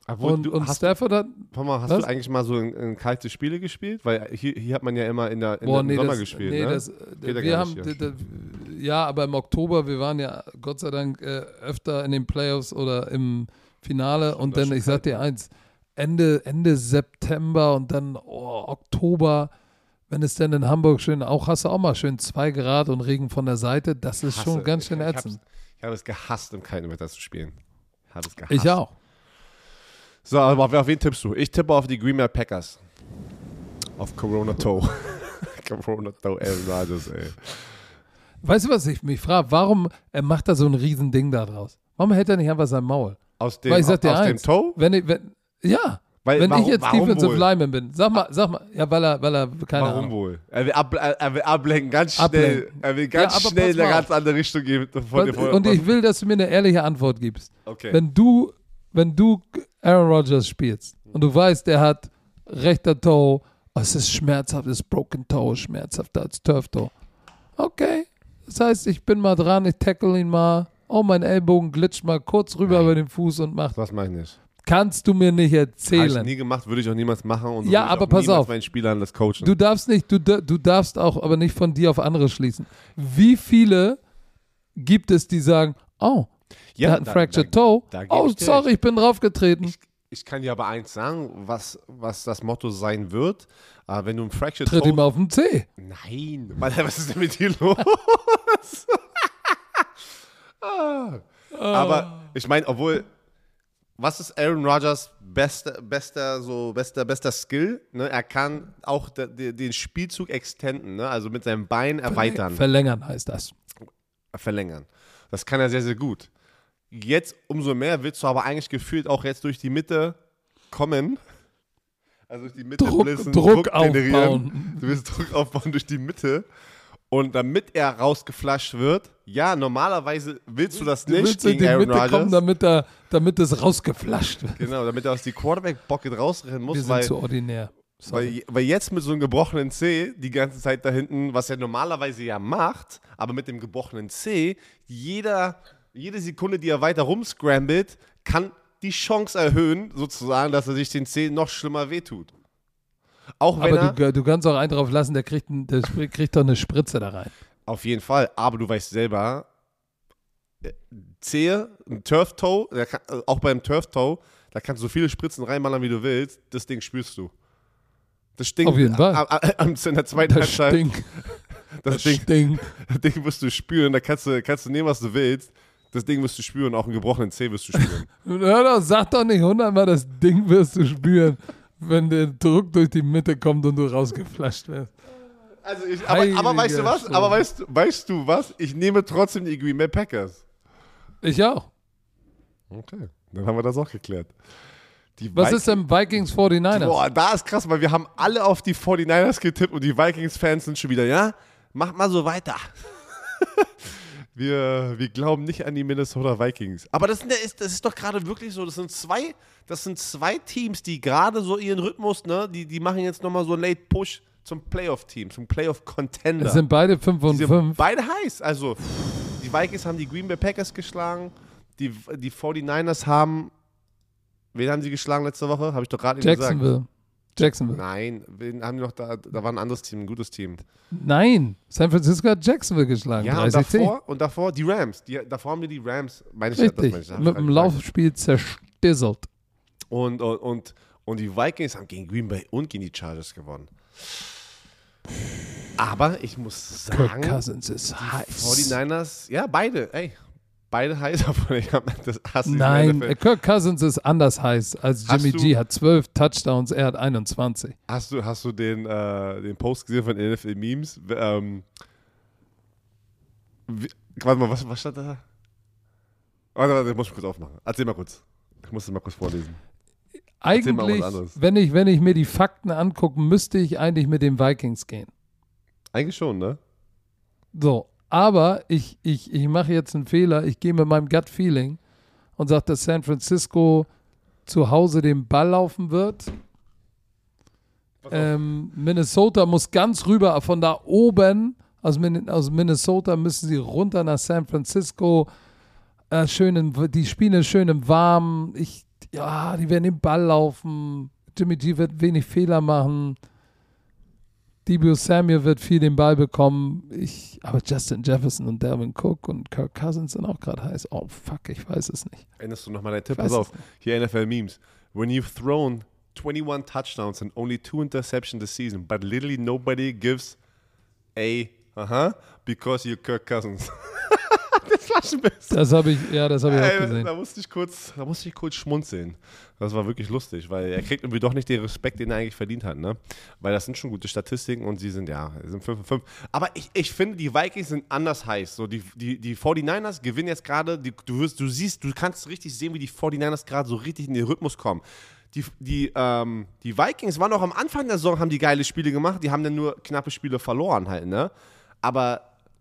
Obwohl, Und Stafford hat... Hast Was? du eigentlich mal so in kalte Spiele gespielt? Weil hier hat man ja immer im Sommer gespielt, nee, ne? wir haben, ja, aber im Oktober, wir waren ja Gott sei Dank öfter in den Playoffs oder im Finale und dann, ich sag dir eins, Ende September und dann Oktober, wenn es denn in Hamburg schön, hast du auch mal schön 2 Grad und Regen von der Seite, das ist schon ganz schön ätzend. Ich habe es gehasst, im kalten Wetter zu spielen. Ich auch. So, aber auf wen tippst du? Ich tippe auf die Green Bay Packers. Auf Corona Toe. Corona Toe, Aaron Rodgers, ey. Weißt du, was ich mich frage? Warum macht er so ein Riesending da draus? Warum hält er nicht einfach sein Maul? Aus dem Toe? Wenn ich jetzt Defensive wohl? Lineman bin, sag mal, ja, weil er keine Warum Ahnung. wohl? Er will ablenken, ganz schnell. Ablenken. Er will ganz Ja, aber schnell in eine pass mal ganz andere Richtung gehen. Und ich will, dass du mir eine ehrliche Antwort gibst. Okay. Wenn du Aaron Rodgers spielst und du weißt, der hat rechter Toe, es ist schmerzhaft, es ist Broken Toe, schmerzhafter als Turf Toe. Okay, das heißt, ich bin mal dran, ich tackle ihn mal, mein Ellbogen glitscht mal kurz rüber über den Fuß und macht. Das mache ich nicht. Kannst du mir nicht Habe erzählen. ich nie gemacht, würde ich auch niemals machen. Und so Ja, würde ich aber auch pass niemals auf. meinen Spielern das coachen. Du darfst nicht, du darfst auch aber nicht von dir auf andere schließen. Wie viele gibt es, die sagen, der hat einen Fractured Toe. da gebe ich dir Sorry, recht. ich bin draufgetreten. Ich kann dir aber eins sagen, was das Motto sein wird. Wenn du ein Fractured Tritt Toe... ihm auf den Zeh. Nein, was ist denn mit dir los? Aber ich meine, was ist Aaron Rodgers bester Skill? Ne? Er kann auch den Spielzug extenden, ne? Also mit seinem Bein erweitern. Verlängern heißt das. Verlängern. Das kann er sehr, sehr gut. Jetzt umso mehr willst du aber eigentlich gefühlt auch jetzt durch die Mitte kommen. Also durch die Mitte Druck generieren. aufbauen. Du willst Druck aufbauen durch die Mitte. Und damit er rausgeflasht wird, ja, normalerweise willst du das nicht Du willst in gegen die Aaron Mitte Rodgers. kommen, damit es rausgeflasht wird. Genau, damit er aus die Quarterback-Pocket rausrennen muss. Wir sind zu ordinär. Sorry. Weil jetzt mit so einem gebrochenen C die ganze Zeit da hinten, was er normalerweise ja macht, aber mit dem gebrochenen C, jede Sekunde, die er weiter rumscrambled, kann die Chance erhöhen, sozusagen, dass er sich den C noch schlimmer wehtut. Auch wenn Aber du kannst auch einen drauf lassen, der kriegt doch eine Spritze da rein. Auf jeden Fall, aber du weißt selber, Zehe, ein Turf-Toe, auch beim Turf-Toe, da kannst du so viele Spritzen reinballern, wie du willst, das Ding spürst du. Das stinkt. Auf jeden Fall. In der zweiten Das Halbzeit. stinkt. Das Ding wirst du spüren, da kannst du nehmen, was du willst. Das Ding wirst du spüren, auch einen gebrochenen Zeh wirst du spüren. Hör doch, sag doch nicht 100-mal, das Ding wirst du spüren, wenn der Druck durch die Mitte kommt und du rausgeflasht wirst. Also aber weißt du was? Sturm. Aber weißt du was? Ich nehme trotzdem die Green Bay Packers. Ich auch. Okay, dann haben wir das auch geklärt. Was ist denn Vikings 49ers? Boah, da ist krass, weil wir haben alle auf die 49ers getippt und die Vikings-Fans sind schon wieder, ja, mach mal so weiter. wir glauben nicht an die Minnesota Vikings. Aber das ist doch gerade wirklich so, das sind zwei Teams, die gerade so ihren Rhythmus, ne, die machen jetzt nochmal so einen Late Push zum Playoff-Team, zum Playoff-Contender. Es sind beide 5 und Die sind 5. beide heiß. Also, die Vikings haben die Green Bay Packers geschlagen, die 49ers haben, wen haben sie geschlagen letzte Woche? Habe ich doch gerade gesagt. Jacksonville. Nein, wen haben die noch da? Da war ein anderes Team, ein gutes Team. Nein, San Francisco hat Jacksonville geschlagen. Ja, 30-10. und davor die Rams. Davor haben wir die Rams. Richtig, mit dem Laufspiel zerstisselt. Und die Vikings haben gegen Green Bay und gegen die Chargers gewonnen. Aber ich muss sagen, Kirk Cousins ist heiß. 49ers, ja, beide heiß, aber ich habe das Hass. Nein, Kirk Cousins ist anders heiß als Jimmy G. Hat 12 Touchdowns, er hat 21. Hast du den Post gesehen von NFL Memes? Warte mal, was stand da? Warte, muss ich kurz aufmachen. Erzähl mal kurz. Ich muss das mal kurz vorlesen. Eigentlich, wenn ich mir die Fakten angucke, müsste ich eigentlich mit den Vikings gehen. Eigentlich schon, ne? So, aber ich mache jetzt einen Fehler. Ich gehe mit meinem Gut-Feeling und sage, dass San Francisco zu Hause den Ball laufen wird. Minnesota muss ganz rüber, von da oben, aus Minnesota müssen sie runter nach San Francisco. Die spielen schön im Warmen. ja, die werden den Ball laufen. Jimmy G wird wenig Fehler machen. Deebo Samuel wird viel den Ball bekommen. Aber Justin Jefferson und Dalvin Cook und Kirk Cousins sind auch gerade heiß. Oh, fuck, ich weiß es nicht. Erinnerst du nochmal deinen Tipp? Pass auf, hier NFL-Memes. When you've thrown 21 touchdowns and only 2 interceptions this season, but literally nobody gives because you're Kirk Cousins. Das war schon besser. Das habe ich auch gesehen. Da musste ich kurz schmunzeln. Das war wirklich lustig, weil er kriegt irgendwie doch nicht den Respekt, den er eigentlich verdient hat, ne? Weil das sind schon gute Statistiken und sie sind 5-5. Aber ich finde, die Vikings sind anders heiß. So, die 49ers gewinnen jetzt gerade, du kannst richtig sehen, wie die 49ers gerade so richtig in den Rhythmus kommen. Die Vikings waren auch am Anfang der Saison, haben die geile Spiele gemacht, die haben dann nur knappe Spiele verloren halt, ne? Aber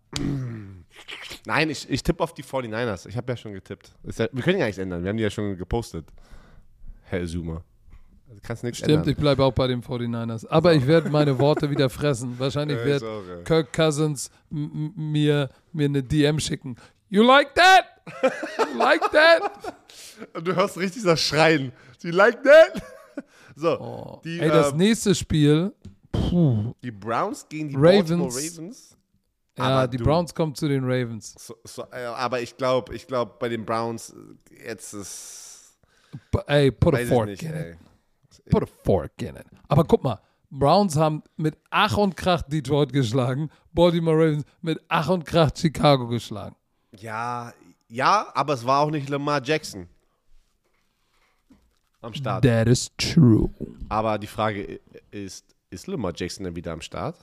nein, ich tippe auf die 49ers. Ich habe ja schon getippt. Wir können ja nichts ändern. Wir haben die ja schon gepostet. Herr Zoomer. Also kannst nichts ändern. Stimmt, ich bleibe auch bei den 49ers. Aber ich werde meine Worte wieder fressen. Wahrscheinlich wird Kirk Cousins mir eine DM schicken. You like that? You like that? Und du hörst richtig das Schreien. You like that? So. Das nächste Spiel. Die Browns gegen die Ravens. Baltimore Ravens. Ja, die Browns kommen zu den Ravens. Aber ich glaube, bei den Browns jetzt ist... Put a fork in it. Put a fork in it. Aber guck mal, Browns haben mit Ach und Krach Detroit geschlagen, Baltimore Ravens mit Ach und Krach Chicago geschlagen. Ja, aber es war auch nicht Lamar Jackson am Start. That is true. Aber die Frage ist Lamar Jackson dann wieder am Start?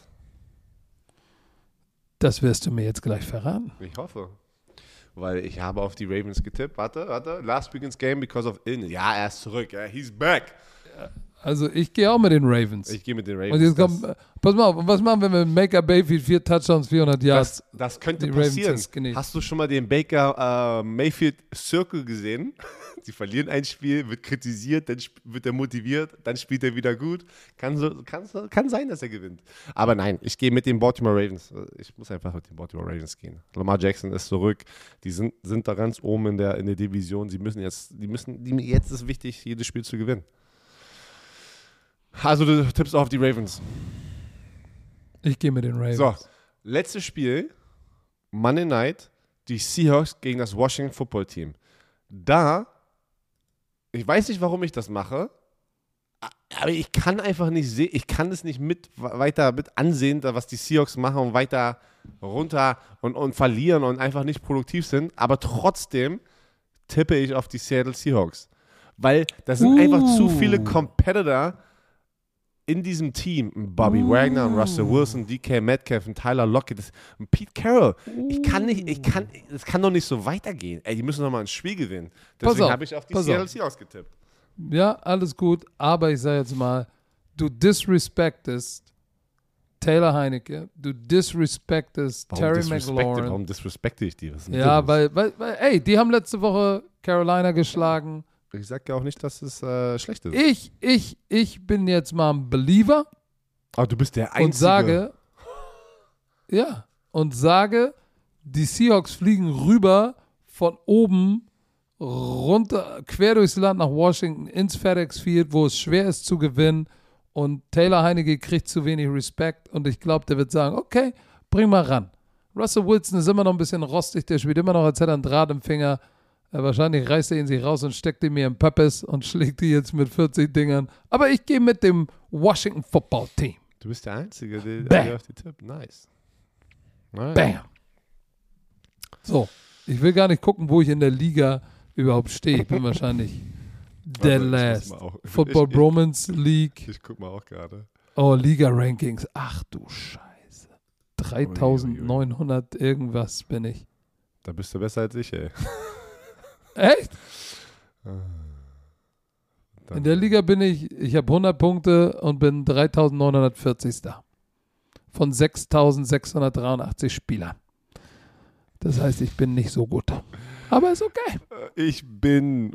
Das wirst du mir jetzt gleich verraten. Ich hoffe. Weil ich habe auf die Ravens getippt. Warte. Last weekend's game because of illness. Ja, er ist zurück. Ja, he's back. Also ich gehe auch mit den Ravens. Ich gehe mit den Ravens. Und jetzt kommt, pass mal auf, was machen wir mit Baker Mayfield? 4 Touchdowns, 400 Yards. Das könnte passieren. Hast du schon mal den Baker Mayfield Circle gesehen? Sie verlieren ein Spiel, wird kritisiert, dann wird er motiviert, dann spielt er wieder gut. Kann sein, dass er gewinnt. Aber nein, ich gehe mit den Baltimore Ravens. Ich muss einfach mit den Baltimore Ravens gehen. Lamar Jackson ist zurück. Die sind da ganz oben in der Division. Jetzt ist es wichtig, jedes Spiel zu gewinnen. Also du tippst auch auf die Ravens. Ich gehe mit den Ravens. So, letztes Spiel, Monday Night, die Seahawks gegen das Washington Football Team. Ich weiß nicht, warum ich das mache, aber ich kann einfach nicht sehen, ich kann es nicht weiter mit ansehen, was die Seahawks machen und weiter runter und verlieren und einfach nicht produktiv sind, aber trotzdem tippe ich auf die Seattle Seahawks, weil da sind einfach zu viele Competitor in diesem Team. Bobby Wagner und Russell Wilson, DK Metcalf und Tyler Lockett und Pete Carroll. Das kann doch nicht so weitergehen. Ey, die müssen doch mal ein Spiel gewinnen. Deswegen habe ich auf die Seattle Seahawks getippt. Ja, alles gut, aber ich sage jetzt mal, du disrespectest Taylor Heineke, du disrespectest Terry McLaurin. Warum disrespekte ich die? Ja, weil, die haben letzte Woche Carolina geschlagen. Ich sage ja auch nicht, dass es schlecht ist. Ich bin jetzt mal ein Believer. Aber du bist der Einzige. Und sage, die Seahawks fliegen rüber von oben runter, quer durchs Land nach Washington, ins FedEx Field, wo es schwer ist zu gewinnen. Und Taylor Heineke kriegt zu wenig Respekt. Und ich glaube, der wird sagen, okay, bring mal ran. Russell Wilson ist immer noch ein bisschen rostig, der spielt immer noch, als hätte er einen Draht im Finger. Wahrscheinlich reißt er ihn sich raus und steckt ihn mir im Pöppes und schlägt die jetzt mit 40 Dingern. Aber ich gehe mit dem Washington Football Team. Du bist der Einzige, der auf die tippt. Nice. Bam. So, ich will gar nicht gucken, wo ich in der Liga überhaupt stehe. Ich bin wahrscheinlich dead last. Football Bromance League. Ich guck mal auch gerade. Oh, Liga-Rankings. Ach du Scheiße. 3900 irgendwas bin ich. Da bist du besser als ich, ey. Echt? In der Liga bin ich habe 100 Punkte und bin 3940. Von 6683 Spielern. Das heißt, ich bin nicht so gut. Aber ist okay. Ich bin,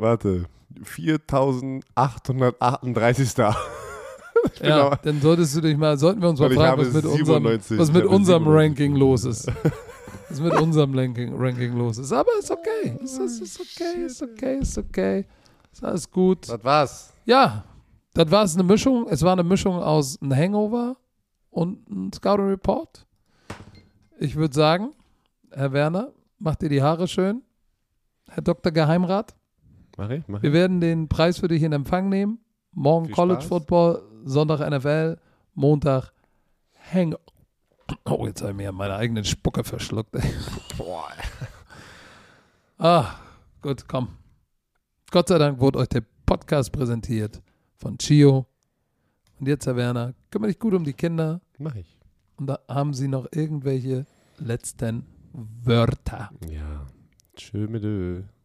4838. Ja, dann sollten wir uns mal fragen, was mit unserem Ranking los ist. Was mit unserem Ranking los ist. Aber ist okay. Ist okay. Ist alles gut. Das war's. Ja, das war eine Mischung. Es war eine Mischung aus einem Hangover und einem Scouting Report. Ich würde sagen, Herr Werner, macht ihr die Haare schön. Herr Dr. Geheimrat, Mach ich. wir werden den Preis für dich in Empfang nehmen. Morgen Viel College Spaß. Football, Sonntag NFL, Montag Hangover. Oh, jetzt habe ich mir meine eigenen Spucke verschluckt. Ey. Boah. Gut, komm. Gott sei Dank wurde euch der Podcast präsentiert von Chio. Und jetzt, Herr Werner, kümmere dich gut um die Kinder. Mach ich. Und da haben Sie noch irgendwelche letzten Wörter. Ja. Tschö mit Ö.